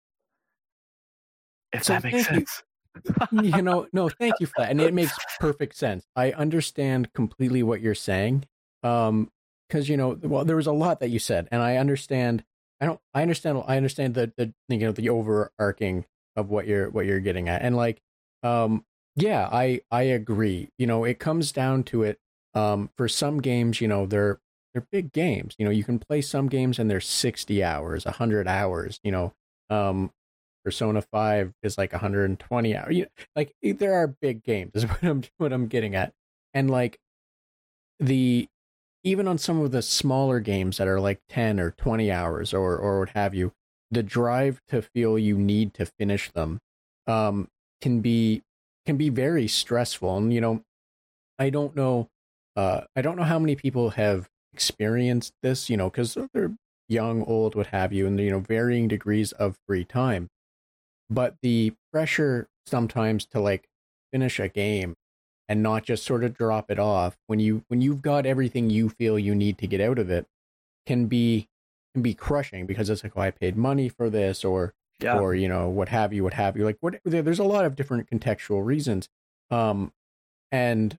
if So that makes thank you. sense. You know, no, thank you for that. And it makes perfect sense. I understand completely what you're saying. Um, because you know, well, there was a lot that you said, and I understand. I don't. I understand. I understand the the you know the overarching of what you're what you're getting at, and like, um, yeah, I I agree. You know, it comes down to it. Um, for some games, you know, they're they're big games. You know, you can play some games and they're sixty hours, a hundred hours. You know, um, Persona five is like one hundred twenty hours. You, like there are big games is what I'm what I'm getting at. And like the even on some of the smaller games that are like ten or twenty hours or or what have you, the drive to feel you need to finish them um can be can be very stressful. And you know, I don't know uh I don't know how many people have experienced this, you know, cuz they're young, old, what have you, and you know, varying degrees of free time. But the pressure sometimes to like finish a game and not just sort of drop it off when you when you've got everything you feel you need to get out of it can be can be crushing, because it's like, oh, I paid money for this, or Yeah, or you know, what have you, what have you. Like what there, there's a lot of different contextual reasons. Um and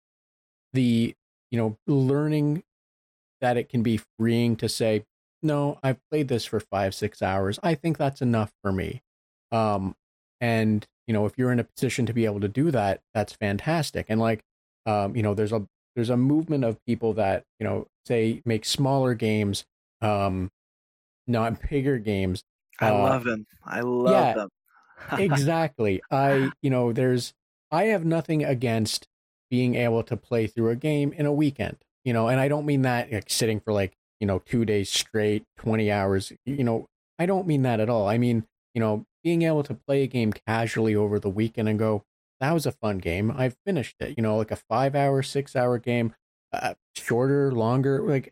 the you know, learning that it can be freeing to say, no, I've played this for five, six hours. I think that's enough for me. Um, and you know, if you're in a position to be able to do that, that's fantastic. And like, um, you know, there's a there's a movement of people that, you know, say make smaller games, um, not bigger games. I Uh, love them. I love yeah, them. exactly. I, you know, there's, I have nothing against being able to play through a game in a weekend, you know, and I don't mean that like sitting for like, you know, two days straight, twenty hours, you know, I don't mean that at all. I mean, you know, being able to play a game casually over the weekend and go, that was a fun game. I've finished it, you know, like a five hour, six hour game, uh, shorter, longer, like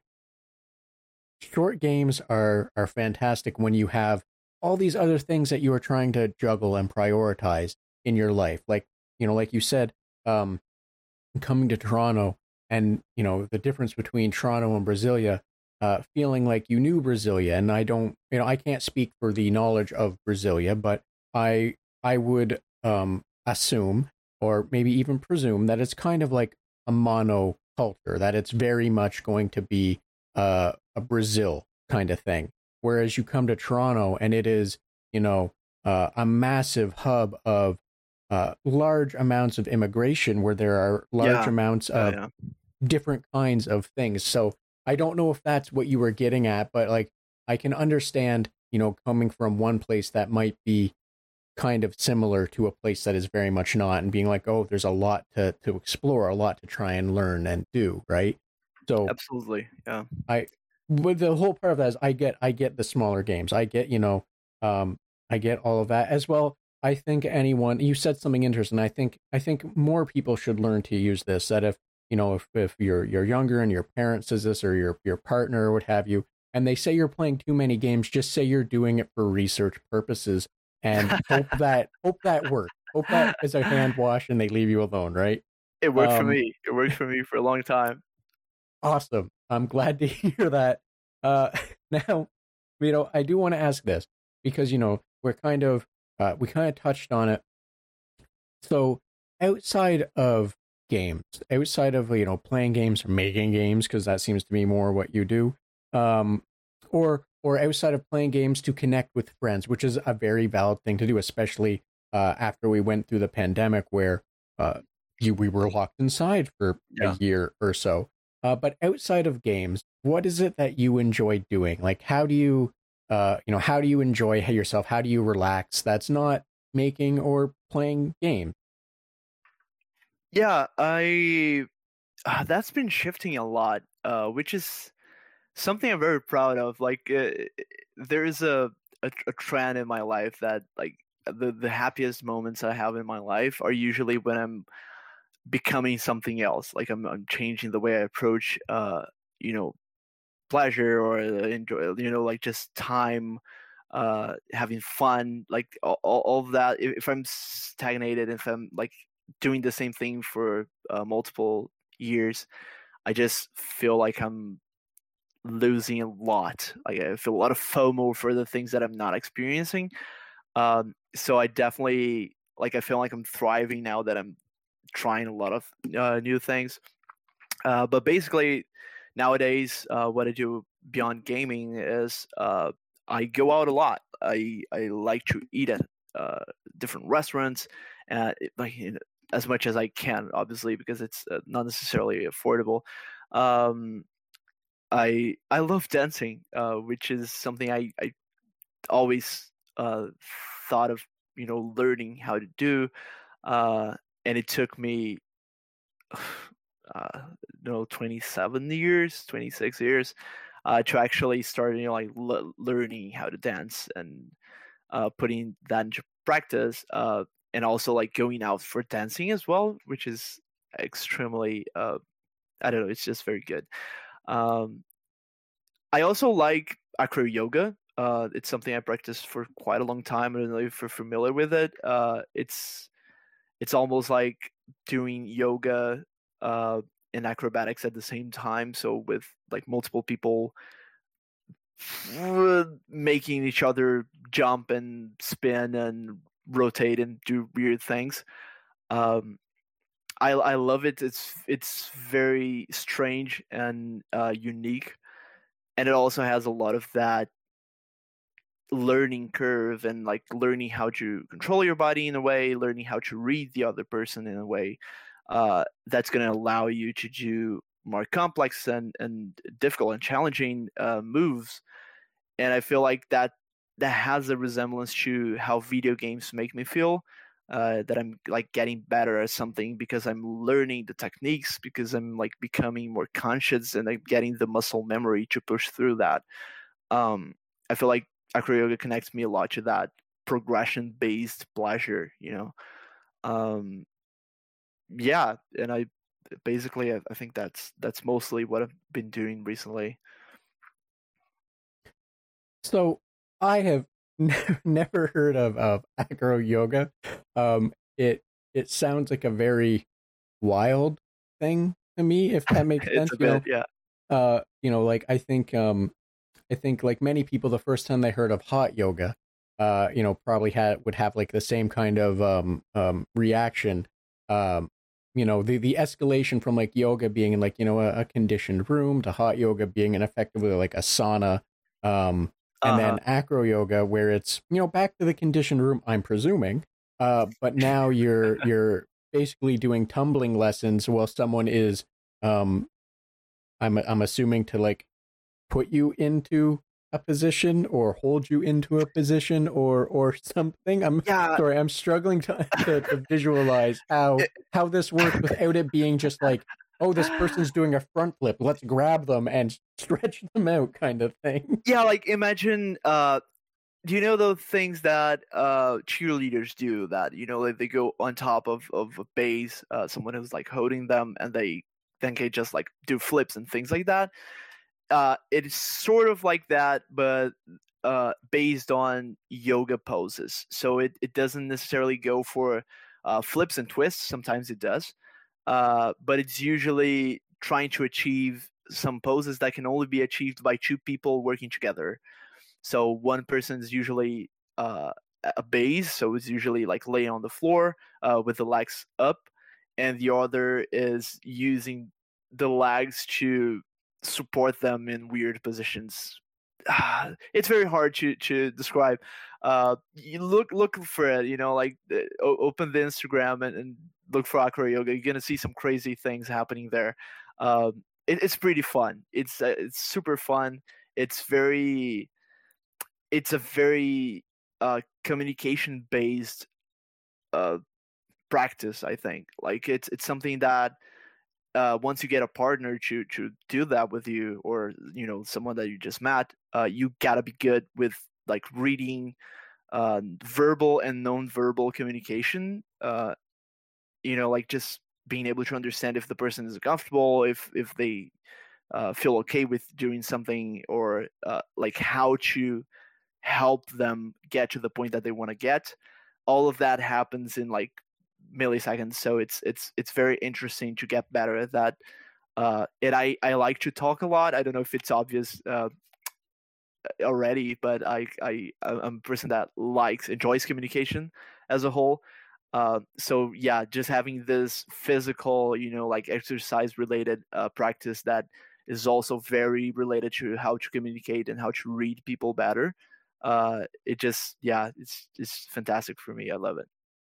short games are are fantastic when you have all these other things that you are trying to juggle and prioritize in your life. Like, you know, like you said, um, coming to Toronto, and, you know, the difference between Toronto and Brasilia, uh, feeling like you knew Brasilia. And I don't, you know, I can't speak for the knowledge of Brasilia, but I, I would um, assume, or maybe even presume, that it's kind of like a mono culture, that it's very much going to be uh, a Brazil kind of thing. Whereas you come to Toronto and it is, you know, uh, a massive hub of uh, large amounts of immigration, where there are large Yeah, amounts yeah, of yeah. different kinds of things. So I don't know if that's what you were getting at, but like I can understand, you know, coming from one place that might be kind of similar to a place that is very much not, and being like, oh, there's a lot to to explore, a lot to try and learn and do, right? So Absolutely. Yeah. I, with the whole part of that is I get I get the smaller games. I get, you know, um I get all of that as well. I think anyone, you said something interesting. I think I think more people should learn to use this. That if, you know, if, if you're you're younger and your parent says this, or your your partner or what have you, and they say you're playing too many games, just say you're doing it for research purposes, and hope that hope that works. Hope that is a hand wash and they leave you alone, right? It worked for Um, me. It worked for me for a long time. Awesome. I'm glad to hear that. Uh, now, you know, I do want to ask this, because, you know, we're kind of, uh, we kind of touched on it. So outside of games, outside of, you know, playing games or making games, because that seems to be more what you do, um, or, or outside of playing games to connect with friends, which is a very valid thing to do, especially uh, after we went through the pandemic, where uh, you, we were locked inside for Yeah. a year or so. Uh, but outside of games, what is it that you enjoy doing? Like, how do you, uh, you know, how do you enjoy yourself? How do you relax? That's not making or playing games? Yeah, I uh, that's been shifting a lot, uh, which is something I'm very proud of. Like, uh, there is a, a a trend in my life that like the the happiest moments I have in my life are usually when I'm becoming something else. Like I'm I'm changing the way I approach, uh, you know, pleasure or uh, enjoy, you know, like just time, uh, having fun, like all, all all of that. If, if I'm stagnated, if I'm like doing the same thing for uh, multiple years, I just feel like I'm losing a lot. Like I feel a lot of FOMO for the things that I'm not experiencing. Um, so I definitely like I feel like I'm thriving now that I'm trying a lot of uh, new things. Uh, but basically, nowadays, uh, what I do beyond gaming is uh, I go out a lot. I I like to eat at uh, different restaurants, uh, like you know, as much as I can, obviously, because it's uh, not necessarily affordable. Um, I I love dancing, uh, which is something I I always uh, thought of, you know, learning how to do, uh, and it took me, uh, you know, twenty-seven years, twenty-six years, uh, to actually start, you know, like l- learning how to dance and uh, putting that into practice, uh, and also like going out for dancing as well, which is extremely, uh, I don't know, it's just very good. Um, I also like acro yoga. Uh, it's something I practiced for quite a long time. I don't know if you're familiar with it. Uh, it's it's almost like doing yoga uh, and acrobatics at the same time. So with like multiple people making each other jump and spin and rotate and do weird things. Um, I I love it. It's it's very strange and uh, unique, and it also has a lot of that learning curve and like learning how to control your body in a way, learning how to read the other person in a way uh, that's going to allow you to do more complex and, and difficult and challenging uh, moves. And I feel like that that has a resemblance to how video games make me feel. Uh, that I'm like getting better at something because I'm learning the techniques, because I'm like becoming more conscious and I'm getting the muscle memory to push through that. Um, I feel like acro yoga connects me a lot to that progression based pleasure, you know. Um, yeah, and I basically I, I think that's that's mostly what I've been doing recently. So I have ne- never heard of, of acro yoga. Um, it it sounds like a very wild thing to me, if that makes It's sense. a You bit, know, yeah. uh, you know, like I think um, I think like many people, the first time they heard of hot yoga, uh, you know, probably had would have like the same kind of um um reaction. Um, you know, the the escalation from like yoga being in like, you know, a, a conditioned room to hot yoga being an effectively like a sauna. Um, and Uh huh. then acro yoga where it's, you know, back to the conditioned room, I'm presuming. Uh, but now you're you're basically doing tumbling lessons while someone is um I'm I'm assuming to like put you into a position or hold you into a position or or something. I'm Yeah. sorry, I'm struggling to to, to visualize how It, how this works without it being just like, oh, this person's doing a front flip. Let's grab them and stretch them out, kind of thing. yeah, like imagine uh do you know those things that uh cheerleaders do, that you know like they go on top of of a base, uh someone who's like holding them and they then can just like do flips and things like that. Uh it's sort of like that, but uh based on yoga poses. So it, it doesn't necessarily go for uh flips and twists. Sometimes it does, uh but it's usually trying to achieve some poses that can only be achieved by two people working together. So one person is usually uh, a base, so it's usually like laying on the floor uh, with the legs up, and the other is using the legs to support them in weird positions. Ah, it's very hard to to describe. Uh, you look look for it, you know, like uh, o- open the Instagram and, and look for acro yoga. You're gonna see some crazy things happening there. Um, it, it's pretty fun. It's uh, it's super fun. It's very it's a very uh, communication based uh, practice. I think like it's it's something that uh, once you get a partner to to do that with you, or you know someone that you just met, uh, you gotta be good with like reading uh, verbal and non-verbal communication. Uh, you know, like just being able to understand if the person is comfortable, if if they uh, feel okay with doing something, or uh, like how to help them get to the point that they want to get. All of that happens in like milliseconds, so it's it's it's very interesting to get better at that. Uh, and I I like to talk a lot. I don't know if it's obvious uh, already, but I I I'm a person that likes enjoys communication as a whole. Uh, so yeah, just having this physical, you know, like exercise related uh, practice that is also very related to how to communicate and how to read people better. Uh, it just yeah, it's it's fantastic for me. I love it.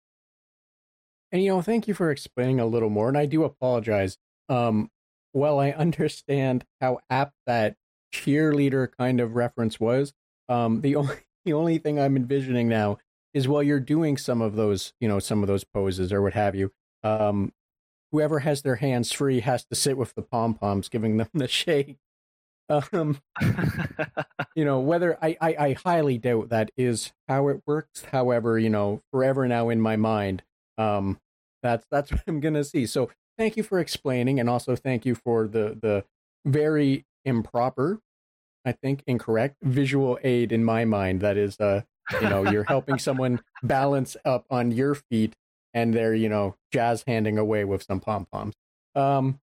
And you know, thank you for explaining a little more. And I do apologize. Um, well, I understand how apt that cheerleader kind of reference was. Um, the only the only thing I'm envisioning now is while you're doing some of those, you know, some of those poses or what have you. Um, whoever has their hands free has to sit with the pom poms, giving them the shake. Um, you know, whether I, I I highly doubt that is how it works. However, you know, forever now in my mind, um, that's that's what I'm gonna see. So thank you for explaining, and also thank you for the the very improper, I think incorrect visual aid in my mind. That is, uh, you know, you're helping someone balance up on your feet, and they're, you know, jazz handing away with some pom poms. Um,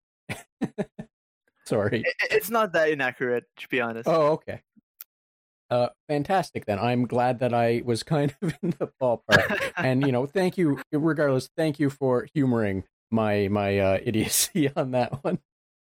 sorry, It- it's not that inaccurate, to be honest. oh, okay. Uh, fantastic. Then I'm glad that I was kind of in the ballpark, and you know, thank you. Regardless, thank you for humoring my my uh, idiocy on that one.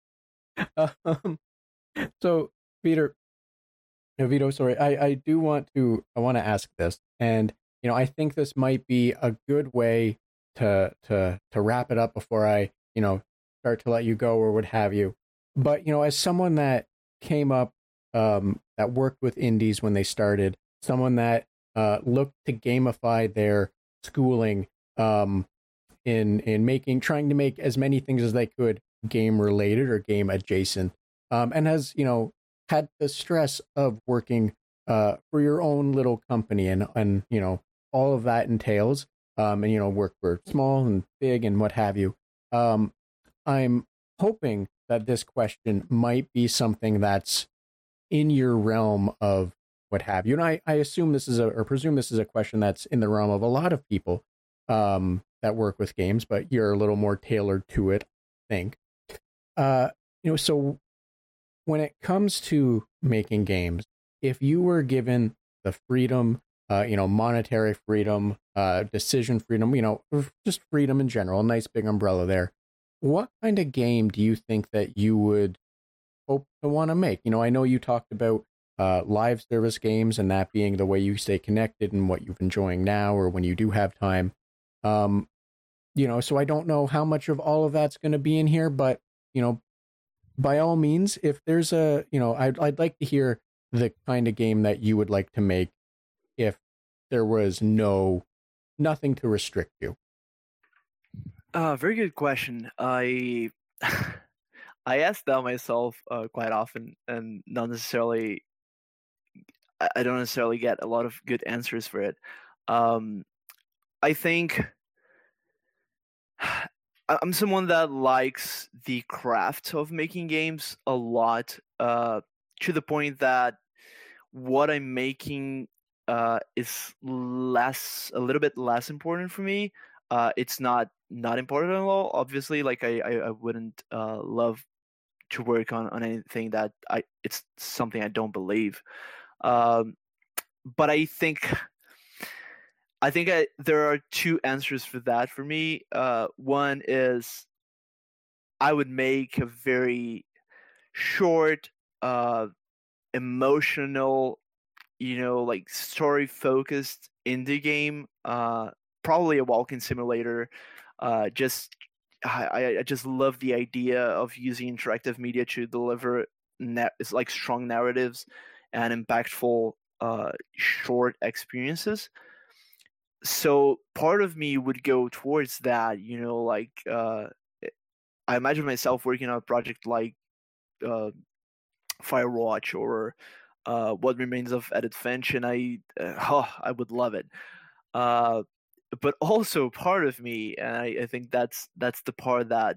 Um, so, Peter, no, Vito, sorry, I I do want to I want to ask this, and you know, I think this might be a good way to to to wrap it up before I you know start to let you go or what have you. But you know, as someone that came up um, that worked with indies when they started, someone that uh, looked to gamify their schooling um, in in making trying to make as many things as they could game related or game adjacent, um, and has you know had the stress of working uh, for your own little company and and you know all of that entails, um, and you know work for small and big and what have you. Um, I'm hoping that this question might be something that's in your realm of what have you. And I, I assume this is a, or presume this is a question that's in the realm of a lot of people um, that work with games, but you're a little more tailored to it, I think. Uh, you know, so when it comes to making games, if you were given the freedom, uh, you know, monetary freedom, uh, decision freedom, you know, just freedom in general, a nice big umbrella there, what kind of game do you think that you would hope to want to make? You know, I know you talked about uh, live service games and that being the way you stay connected and what you're enjoying now or when you do have time. Um, you know, so I don't know how much of all of that's going to be in here, but, you know, by all means, if there's a, you know, I'd, I'd like to hear the kind of game that you would like to make if there was no, nothing to restrict you. Uh, very good question. I I ask that myself uh, quite often, and not necessarily. I I don't necessarily get a lot of good answers for it. Um, I think I- I'm someone that likes the craft of making games a lot, uh, to the point that what I'm making uh, is less, a little bit less important for me. Uh, it's not not important at all. Obviously, like I I, I wouldn't uh, love to work on on anything that I it's something I don't believe. Um, but I think I think I, there are two answers for that for me. Uh, one is I would make a very short, uh, emotional, you know, like story focused indie game. Uh, probably a walking simulator. Uh, just I, I just love the idea of using interactive media to deliver na- it's like strong narratives and impactful uh, short experiences. so part of me would go towards that, you know, like uh, I imagine myself working on a project like uh, Firewatch or uh, What Remains of Edith Finch, and I, uh, oh, I would love it. Uh, but also part of me, and I, I think that's that's the part that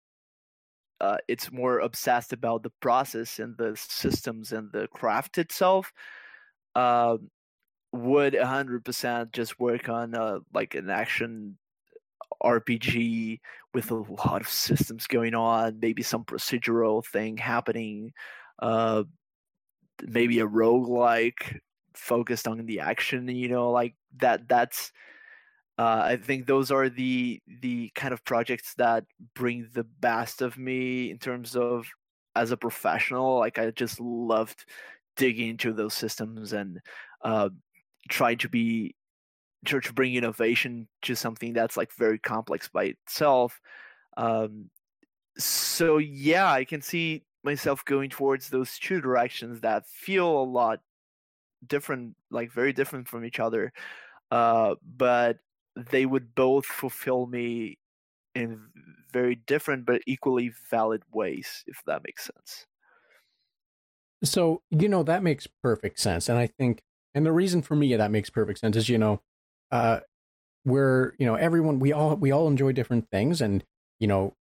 uh, it's more obsessed about the process and the systems and the craft itself. Uh, would one hundred percent just work on uh, like an action R P G with a lot of systems going on, maybe some procedural thing happening, uh, maybe a roguelike focused on the action, you know, like that that's uh, I think those are the the kind of projects that bring the best of me in terms of as a professional. Like I just loved digging into those systems and uh, trying to be to, to bring innovation to something that's like very complex by itself. Um, so yeah, I can see myself going towards those two directions that feel a lot different, like very different from each other. Uh, but they would both fulfill me in very different but equally valid ways, if that makes sense. So, you know, that makes perfect sense. And I think, and the reason for me that makes perfect sense is, you know, uh, we're, you know, everyone, we all, we all enjoy different things. And, you know,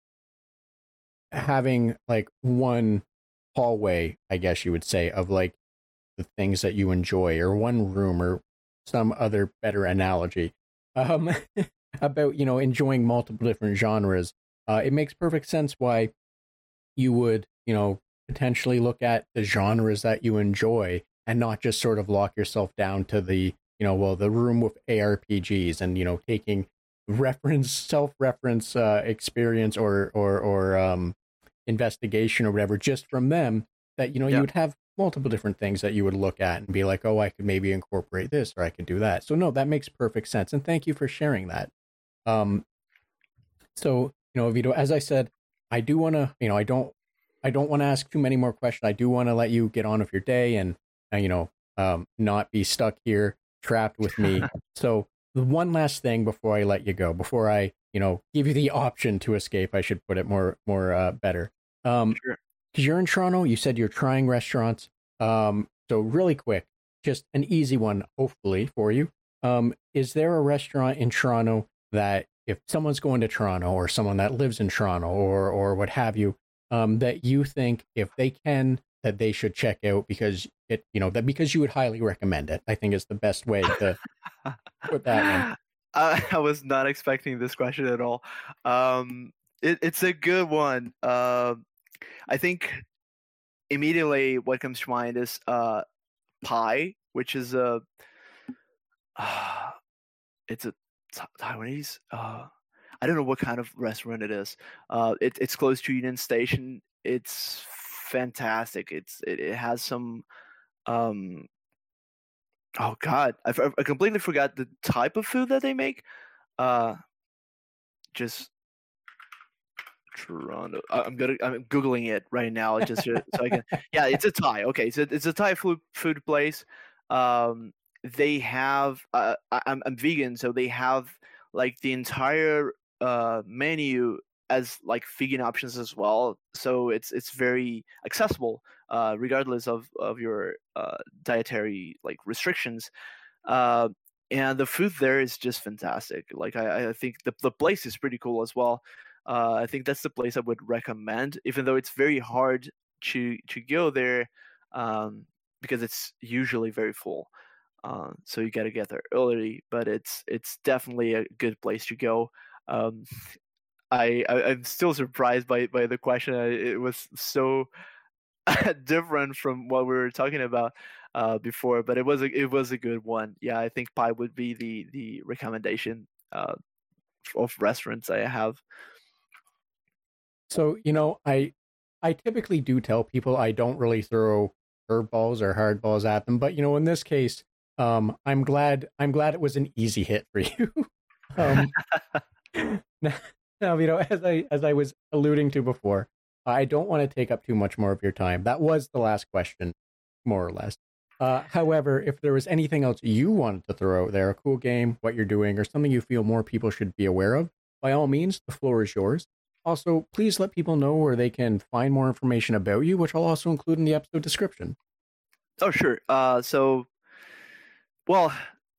having like one hallway, I guess you would say, of like the things that you enjoy, or one room, or some other better analogy, um, about, you know, enjoying multiple different genres. Uh, it makes perfect sense why you would, you know, potentially look at the genres that you enjoy and not just sort of lock yourself down to the, you know, well, the room with A R P Gs, and, you know, taking reference, self-reference uh, experience or, or, or um, investigation or whatever just from them, that, you know, Yeah. you would have multiple different things that you would look at and be like, oh, I could maybe incorporate this, or I could do that. So no, that makes perfect sense. And thank you for sharing that. Um, so, you know, Vito, as I said, I do want to, you know, I don't, I don't want to ask too many more questions. I do want to let you get on with your day and, uh, you know, um, not be stuck here trapped with me. So the one last thing before I let you go, before I, you know, give you the option to escape, I should put it more, more uh, better. Um, Sure. Because you're in Toronto, you said you're trying restaurants. Um, so really quick, just an easy one, hopefully for you. Um, is there a restaurant in Toronto that if someone's going to Toronto, or someone that lives in Toronto, or or what have you, um, that you think if they can, that they should check out, because it, you know, that because you would highly recommend it? I think is the best way to put that one. I, I was not expecting this question at all. Um, it, it's a good one. Uh, I think immediately what comes to mind is uh, Pi, which is a uh, it's a Taiwanese. Uh, I don't know what kind of restaurant it is. Uh, it, it's close to Union Station. It's fantastic. It's it, it has some. Um, oh God, I, I completely forgot the type of food that they make. Uh, just Toronto. I'm gonna. I'm googling it right now, just so I can. Yeah, it's a Thai. Okay, it's a it's a Thai food food place. Um, they have. Uh, I, I'm I'm vegan, so they have like the entire uh menu as like vegan options as well. So it's it's very accessible, uh, regardless of of your uh dietary like restrictions. Uh, and the food there is just fantastic. Like I I think the the place is pretty cool as well. Uh, I think that's the place I would recommend, even though it's very hard to to go there, um, because it's usually very full. Uh, so you got to get there early, but it's it's definitely a good place to go. Um, I, I I'm still surprised by by the question. It was so different from what we were talking about uh, before, but it was a it was a good one. Yeah, I think Pi would be the the recommendation uh, of restaurants I have. So, you know, I I typically do tell people I don't really throw curveballs or hardballs at them, but you know, in this case, um, I'm glad I'm glad it was an easy hit for you. um, now, now, you know, as I as I was alluding to before, I don't want to take up too much more of your time. That was the last question, more or less. Uh, however, if there was anything else you wanted to throw out there, a cool game, what you're doing, or something you feel more people should be aware of, by all means, the floor is yours. Also, please let people know where they can find more information about you, which I'll also include in the episode description. Oh, sure. Uh, so, well,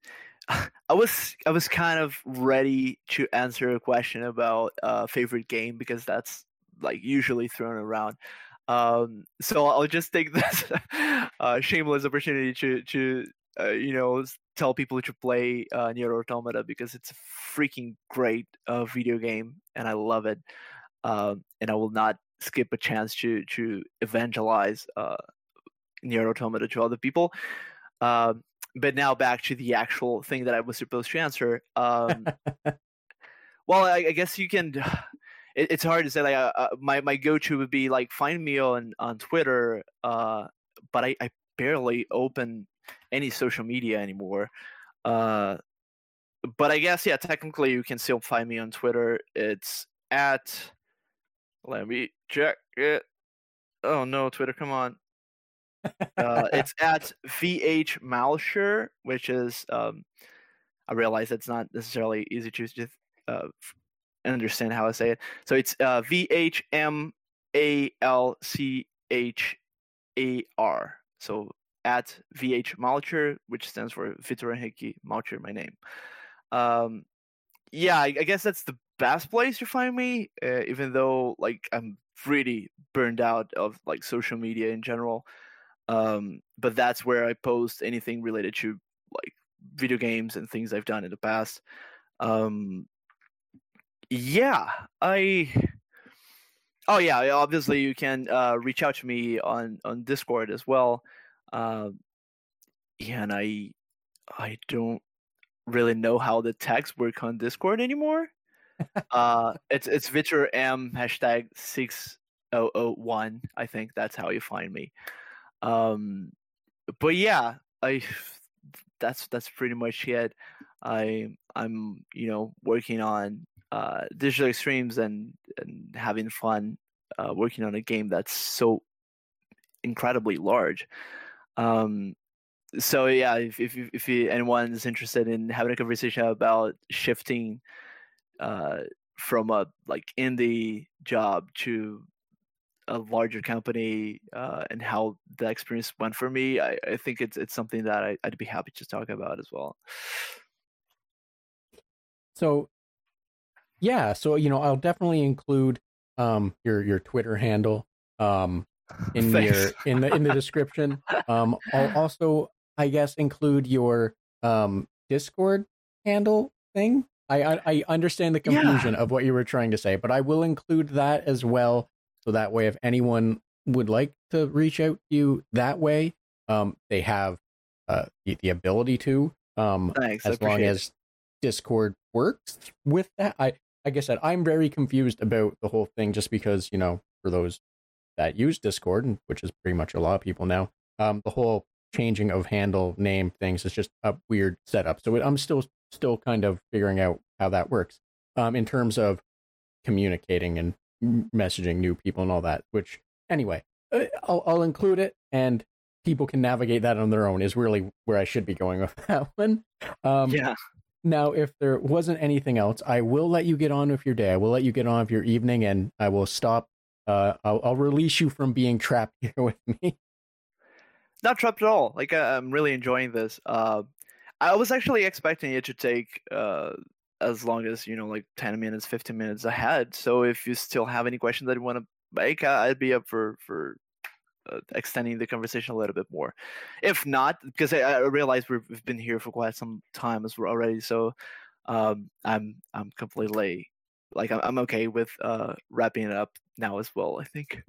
I was I was kind of ready to answer a question about uh, favorite game because that's like usually thrown around. Um, so I'll just take this uh, shameless opportunity to to uh, you know tell people to play uh, Nier Automata because it's a freaking great uh, video game and I love it. Um, and I will not skip a chance to to evangelize uh, Nier Automata to other people. Um, but now back to the actual thing that I was supposed to answer. Um, well, I, I guess you can. It, it's hard to say. Like, uh, uh, my my go to would be like find me on on Twitter, uh, but I, I barely open any social media anymore. Uh, but I guess yeah, technically you can still find me on Twitter. It's at. Let me check it. Oh no, Twitter, come on. Uh, it's at V H Malshire, which is um, I realize it's not necessarily easy to just uh, understand how I say it. So it's uh, V H M A L C H A R. So at V H Malshire, which stands for Vitor Henrique Malshire, my name. Um, yeah, I, I guess that's the best place to find me. Uh, even though like I'm really burned out of like social media in general. Um, but that's where I post anything related to like video games and things I've done in the past. Um, yeah, I. Oh yeah, obviously you can uh, reach out to me on, on Discord as well. Uh, yeah, and I I don't really know how the tags work on Discord anymore. uh, it's it's Vitor M hashtag six oh oh one. I think that's how you find me. Um, but yeah, I that's that's pretty much it. I I'm you know working on uh, digital extremes and and having fun uh, working on a game that's so incredibly large. Um, so yeah, if if if anyone is interested in having a conversation about shifting uh, from a like indie job to a larger company uh, and how the experience went for me, I, I think it's it's something that I, I'd be happy to talk about as well. So, yeah, so you know, I'll definitely include um, your your Twitter handle um, in your in the in the description. Um, I'll also, I guess, include your um, Discord handle thing. I, I I understand the confusion yeah. of what you were trying to say, but I will include that as well. So that way, if anyone would like to reach out to you that way, um, they have uh, the, the ability to. Um, Thanks, as long as it. Discord works with that. I, like I said, I'm very confused about the whole thing just because, you know, for those that use Discord, which is pretty much a lot of people now, um, the whole changing of handle name things is just a weird setup. So I'm still still kind of figuring out how that works um, in terms of communicating and messaging new people and all that, which anyway, I'll, I'll include it and people can navigate that on their own is really where I should be going with that one. Um, yeah. Now, if there wasn't anything else, I will let you get on with your day. I will let you get on with your evening and I will stop. Uh, I'll, I'll release you from being trapped here with me. Not trapped at all. Like I'm really enjoying this. Uh, I was actually expecting it to take uh, as long as, you know, like ten minutes, fifteen minutes ahead. So if you still have any questions that you want to make, I'd be up for, for uh, extending the conversation a little bit more. If not, because I, I realize we've, we've been here for quite some time as we're already. So um, I'm I'm completely, like, I'm, I'm okay with uh, wrapping it up now as well, I think.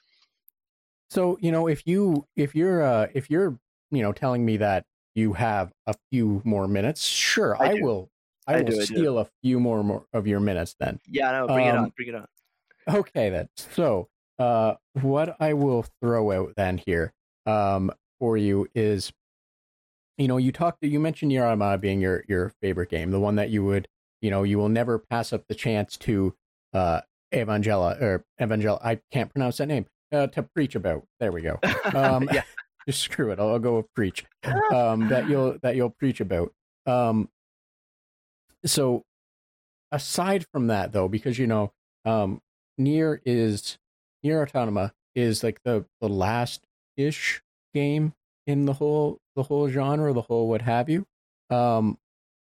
So, you know, if you, if you're, uh, if you're, you know, telling me that you have a few more minutes, sure, I, I will. I, I will do, steal I a few more, more of your minutes then. Yeah, no, bring um, it on, bring it on. Okay, then. So, uh, what I will throw out then here um, for you is, you know, you talked, you mentioned Nier Automata being your, your favorite game, the one that you would, you know, you will never pass up the chance to uh, Evangela, or Evangela, I can't pronounce that name, uh, to preach about. There we go. Um, yeah. just screw it. I'll, I'll go with preach. Um, that you'll that you'll preach about. Um, so aside from that, though, because you know, um, Nier is Nier Automata is like the the last ish game in the whole the whole genre, the whole what have you. Um,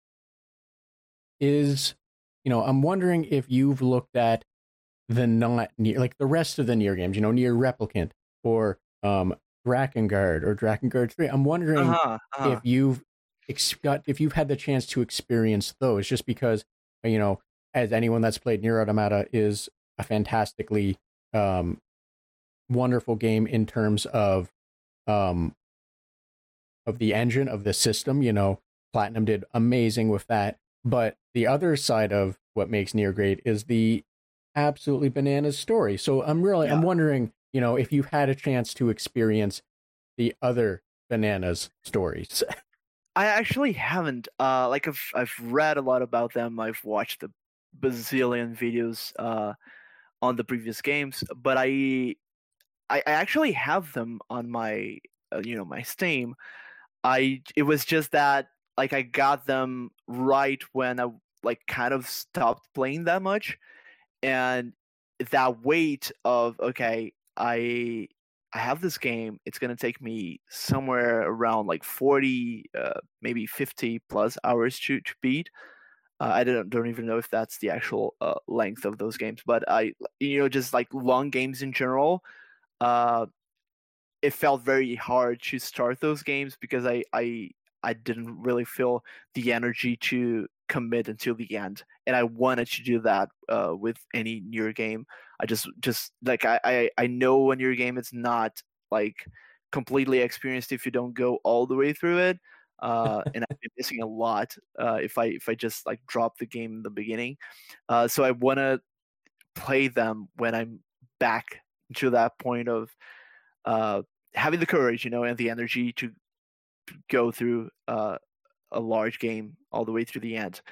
is you know, I'm wondering if you've looked at the not Nier, like the rest of the Nier games, you know, Nier Replicant or um, Drakengard or Drakengard three. I'm wondering Uh-huh, uh-huh. if you've ex- got if you've had the chance to experience those, just because you know, as anyone that's played Nier Automata is a fantastically um, wonderful game in terms of um, of the engine of the system. You know, Platinum did amazing with that, but the other side of what makes Nier great is the absolutely bananas story. So I'm really Yeah. I'm wondering, you know, if you've had a chance to experience the other bananas stories. I actually haven't. Uh, like I've I've read a lot about them. I've watched a bazillion videos uh on the previous games, but I I, I actually have them on my uh, you know my Steam. I it was just that like I got them right when I like kind of stopped playing that much, and that weight of okay, I I have this game. It's gonna take me somewhere around like forty, uh, maybe fifty plus hours to to beat. Uh, I don't don't even know if that's the actual uh, length of those games, but I you know just like long games in general. Uh, it felt very hard to start those games because I I I didn't really feel the energy to commit until the end, and I wanted to do that uh, with any Nier game. I just just like I, I I know a Nier game it's not like completely experienced if you don't go all the way through it. Uh, and I've been missing a lot uh, if I if I just like drop the game in the beginning. Uh, so I want to play them when I'm back to that point of uh, having the courage, you know, and the energy to go through uh, a large game all the way through the end.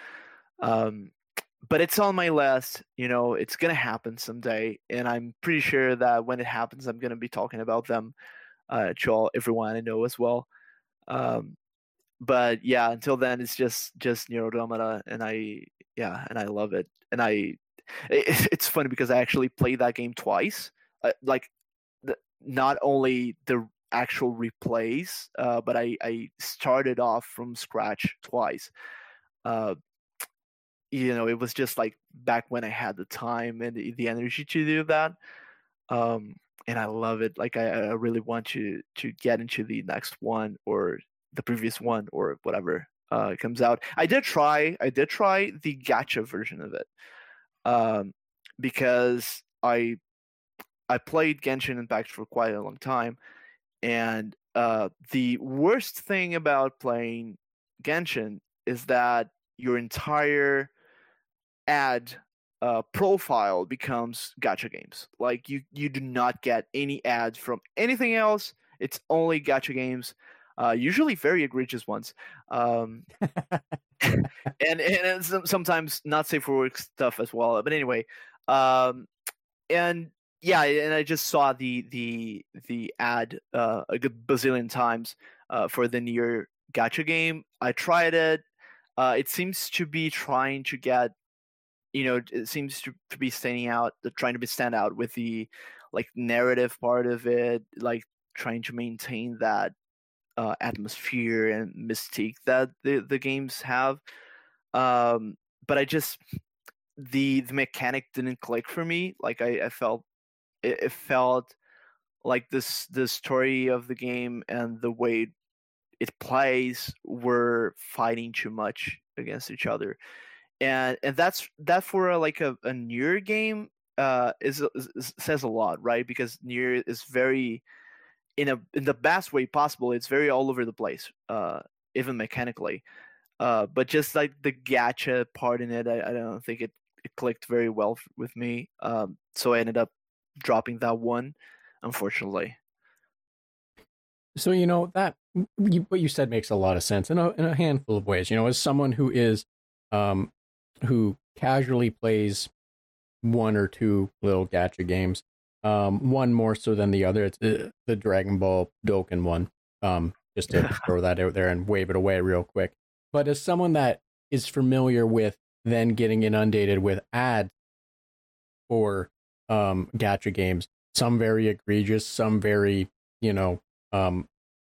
Um, but it's on my list, you know, it's going to happen someday. And I'm pretty sure that when it happens, I'm going to be talking about them uh, to all, everyone I know as well. Um, but yeah, until then, it's just just Nier Automata, and I yeah, and I love it. And I, it, it's funny because I actually played that game twice. Uh, like, the, not only the actual replays, uh, but I I started off from scratch twice. Uh, you know, it was just like back when I had the time and the, the energy to do that. Um, and I love it. Like I, I really want to to get into the next one or the previous one or whatever uh, comes out. I did try. I did try the gacha version of it um, because I I played Genshin Impact for quite a long time, and uh, the worst thing about playing Genshin is that your entire ad uh, profile becomes gacha games. Like you, you do not get any ads from anything else. It's only gacha games, uh, usually very egregious ones, um, and and sometimes not safe for work stuff as well. But anyway, um, and yeah, and I just saw the the the ad uh, a good bazillion times uh, for the Nier gacha game. I tried it. Uh, it seems to be trying to get you know it seems to, to be standing out trying to be stand out with the like narrative part of it, like trying to maintain that uh, atmosphere and mystique that the, the games have, um, but I just the the mechanic didn't click for me. Like i, I felt it, it felt like this the story of the game and the way it plays were fighting too much against each other, and and that's that for a, like a, a Nier game uh is, is says a lot, right? Because Nier is very in a in the best way possible. It's very all over the place, uh even mechanically, uh but just like the gacha part in it, i, I don't think it, it clicked very well f- with me, um so I ended up dropping that one, unfortunately. So you know that you, what you said makes a lot of sense in a in a handful of ways. You know, as someone who is um who casually plays one or two little gacha games, um one more so than the other. It's the, the Dragon Ball Dokkan one. Um, just to throw that out there and wave it away real quick. But as someone that is familiar with then getting inundated with ads for um, gacha games, some very egregious, some very, you know, um,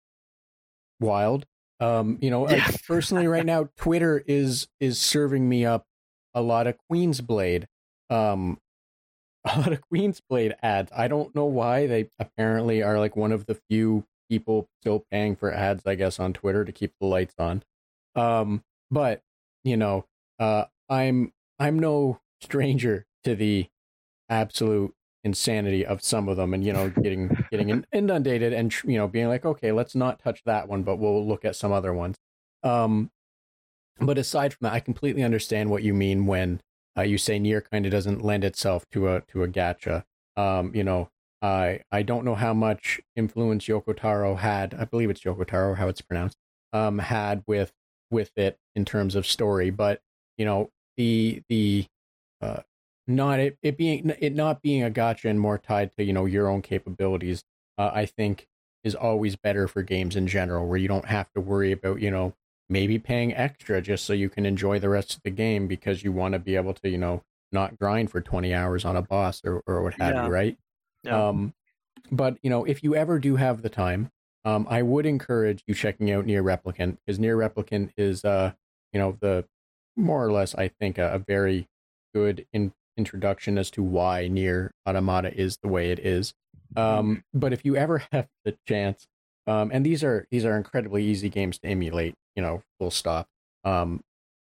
wild. Um, you know, like Yeah. personally right now, Twitter is is serving me up a lot of Queen's Blade, um, a lot of Queen's Blade ads. I don't know why. They apparently are like one of the few people still paying for ads, I guess, on Twitter to keep the lights on. Um, but you know, uh, I'm I'm no stranger to the absolute insanity of some of them, and you know, getting getting inundated and you know, being like, okay, let's not touch that one, but we'll look at some other ones. Um, but aside from that, I completely understand what you mean when uh, you say Nier kind of doesn't lend itself to a to a gacha. Um, you know, I I don't know how much influence Yoko Taro had. I believe it's Yoko Taro, how it's pronounced. Um, had with with it in terms of story, but you know, the the uh, not it, it being it not being a gacha and more tied to, you know, your own capabilities, uh, I think is always better for games in general, where you don't have to worry about, you know, maybe paying extra just so you can enjoy the rest of the game because you want to be able to, you know, not grind for twenty hours on a boss or, or what have Yeah. you, right? Yeah. Um, but you know, if you ever do have the time, um, I would encourage you checking out Nier Replicant, because Nier Replicant is, uh, you know, the more or less, I think, a, a very good in, introduction as to why Nier Automata is the way it is. Um, but if you ever have the chance, um, and these are these are incredibly easy games to emulate, you know, full stop. Um,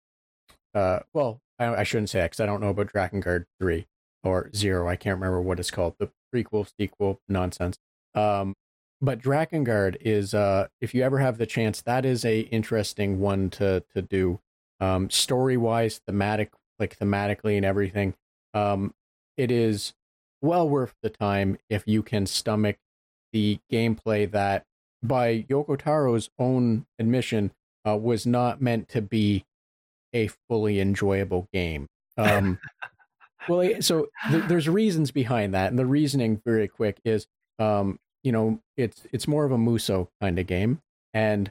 uh, well, I, I shouldn't say that because I don't know about Drakengard three or Zero. I can't remember what it's called. The prequel, sequel, nonsense. Um, but Drakengard is, uh, if you ever have the chance, that is a interesting one to to do. Um, story wise, thematic, like thematically and everything. Um, it is well worth the time if you can stomach the gameplay that, by Yoko Taro's own admission, uh, was not meant to be a fully enjoyable game. Um, well, so th- there's reasons behind that, and the reasoning, very quick, is um, you know, it's it's more of a Muso kind of game, and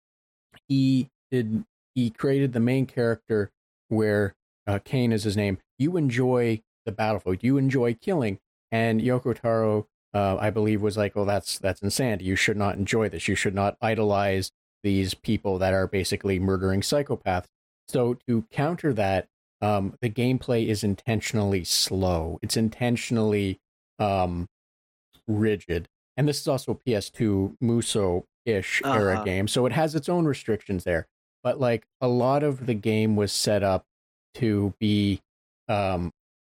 he did he created the main character where uh, Kane is his name. You enjoy the battlefield, you enjoy killing, and Yoko Taro, uh, I believe, was like, well, that's that's insanity. You should not enjoy this. You should not idolize these people that are basically murdering psychopaths. So to counter that, um, the gameplay is intentionally slow. It's intentionally um, rigid. And this is also a P S two Muso-ish uh-huh. era game, so it has its own restrictions there. But like a lot of the game was set up to be um,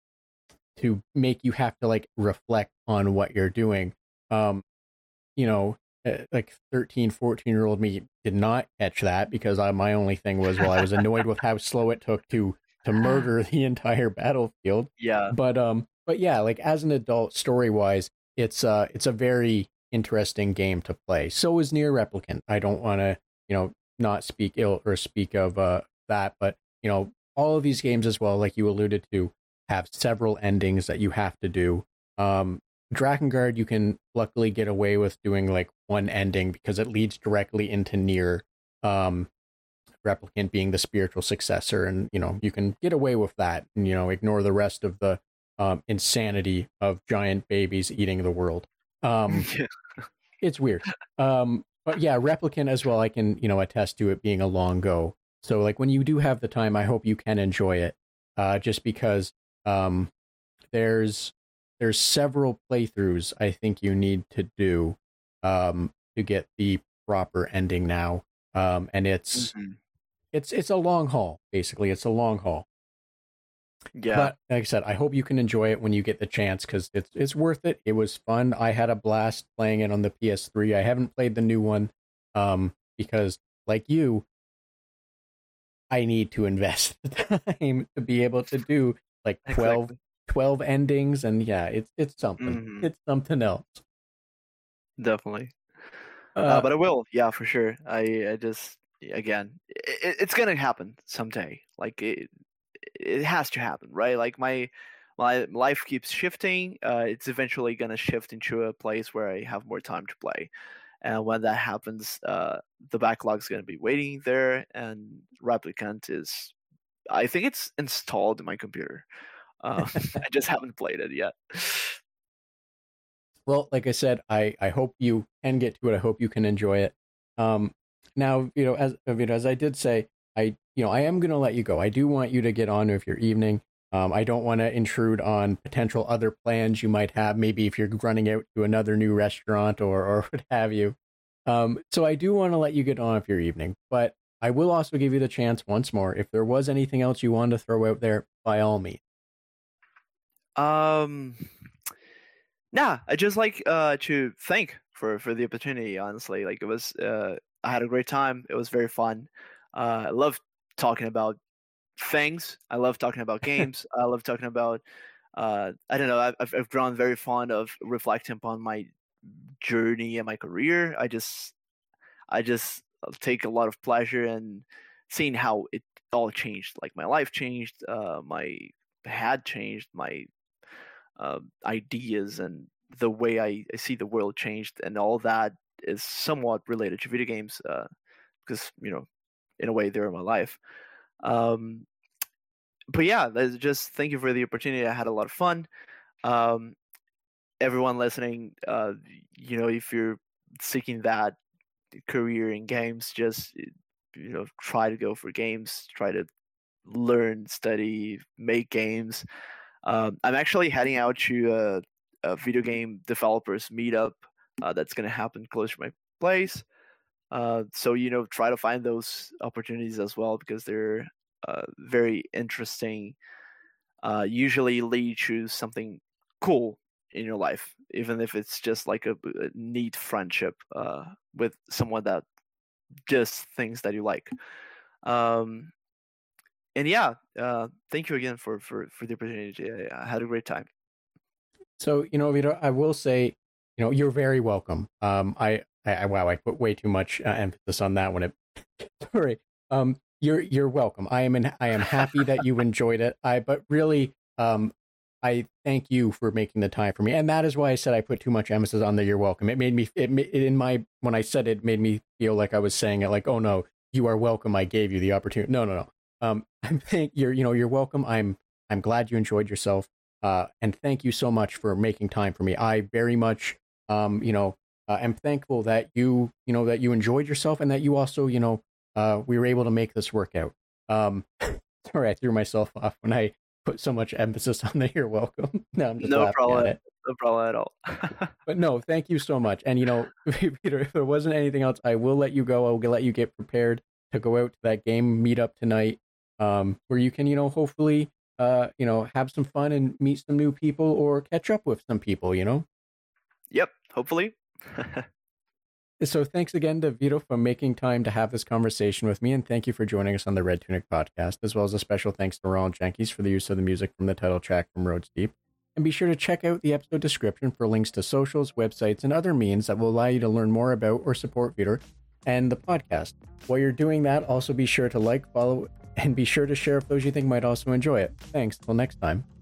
to make you have to like reflect on what you're doing. Um, you know, like thirteen, fourteen year old me did not catch that because I, my only thing was, well, I was annoyed with how slow it took to to murder the entire battlefield. Yeah. But um, but yeah, like as an adult, story wise, it's uh, it's a very interesting game to play. So is Nier Replicant. I don't want to, you know, not speak ill or speak of uh that, but you know, all of these games as well, like you alluded to, have several endings that you have to do. Um, Drakengard, you can luckily get away with doing like one ending because it leads directly into Nier. Um, Replicant being the spiritual successor, and you know, you can get away with that, and you know, ignore the rest of the um, insanity of giant babies eating the world. Um, it's weird. Um, but yeah, Replicant as well, I can, you know, attest to it being a long go. So like when you do have the time, I hope you can enjoy it. Uh, just because um, there's there's several playthroughs I think you need to do um, to get the proper ending now. Um, and it's mm-hmm. it's it's a long haul, basically. It's a long haul. Yeah. But like I said, I hope you can enjoy it when you get the chance because it's it's worth it. It was fun. I had a blast playing it on the P S three. I haven't played the new one um, because, like you, I need to invest the time to be able to do like twelve, exactly. twelve endings. And yeah, it's it's something. Mm-hmm. It's something else. Definitely. Uh, uh, but I will. Yeah, for sure. I, I just, again, it, it's going to happen someday. Like, it, it has to happen, right? Like, my my life keeps shifting. Uh, it's eventually going to shift into a place where I have more time to play. and when that happens, uh, the backlog's going to be waiting there, and Replicant is, I think it's installed in my computer. Uh, I just haven't played it yet. Well, like I said, I, I hope you can get to it. I hope you can enjoy it. Um, now, you know, as you know, as I did say, I you know I am going to let you go. I do want you to get on with your evening. Um, I don't want to intrude on potential other plans you might have. Maybe if you're running out to another new restaurant or or what have you. Um, so I do want to let you get on with your evening, but I will also give you the chance once more. If there was anything else you wanted to throw out there, by all means. Um. Nah, I just like uh, to thank for, for the opportunity. Honestly, like it was, uh, I had a great time. It was very fun. Uh, I love talking about things. I love talking about games. I love talking about. Uh, I don't know. I've I've grown very fond of reflecting upon my journey and my career. I just I just take a lot of pleasure in seeing how it all changed. Like my life changed. Uh, my had changed. My uh, ideas and the way I, I see the world changed, and all that is somewhat related to video games, uh, because you know, in a way, they're my life. Um, but yeah, just thank you for the opportunity. I had a lot of fun. Um, everyone listening, uh, you know, if you're seeking that career in games, just you know, try to go for games. Try to learn, study, make games. Um, I'm actually heading out to a, a video game developers meetup uh, that's going to happen close to my place. Uh, so, you know, try to find those opportunities as well, because they're uh, very interesting. Uh, usually lead to something cool in your life, even if it's just like a, a neat friendship uh, with someone that just things that you like. Um, And yeah, uh, thank you again for, for, for the opportunity. I, I had a great time. So, you know, Vito, I will say, you know, you're very welcome. Um, I, I, I wow, I put way too much uh, emphasis on that one. It, sorry. Um, you're, you're welcome. I am, in, I am happy that you enjoyed it. I, but really, um, I thank you for making the time for me. And that is why I said I put too much emphasis on the you're welcome. It made me, it, it in my, when I said it, it made me feel like I was saying it like, oh no, you are welcome. I gave you the opportunity. No, no, no. Um, I think you're, you know, you're welcome. I'm, I'm glad you enjoyed yourself. Uh, and thank you so much for making time for me. I very much, um, you know, uh, am thankful that you, you know, that you enjoyed yourself and that you also, you know, uh, we were able to make this work out. Um, sorry, I threw myself off when I put so much emphasis on the you're welcome. No, I'm just no laughing problem. at it. No problem at all. But no, thank you so much. And, you know, Peter, if there wasn't anything else, I will let you go. I will let you get prepared to go out to that game meetup tonight. Um, where you can, you know, hopefully, uh, you know, have some fun and meet some new people or catch up with some people, you know? Yep, hopefully. So thanks again to Vito for making time to have this conversation with me, and thank you for joining us on the Red Tunic podcast, as well as a special thanks to Ronald Jenkins for the use of the music from the title track from Roads Deep. And be sure to check out the episode description for links to socials, websites, and other means that will allow you to learn more about or support Vito and the podcast. While you're doing that, also be sure to like, follow, and be sure to share if those you think might also enjoy it. Thanks. Till next time.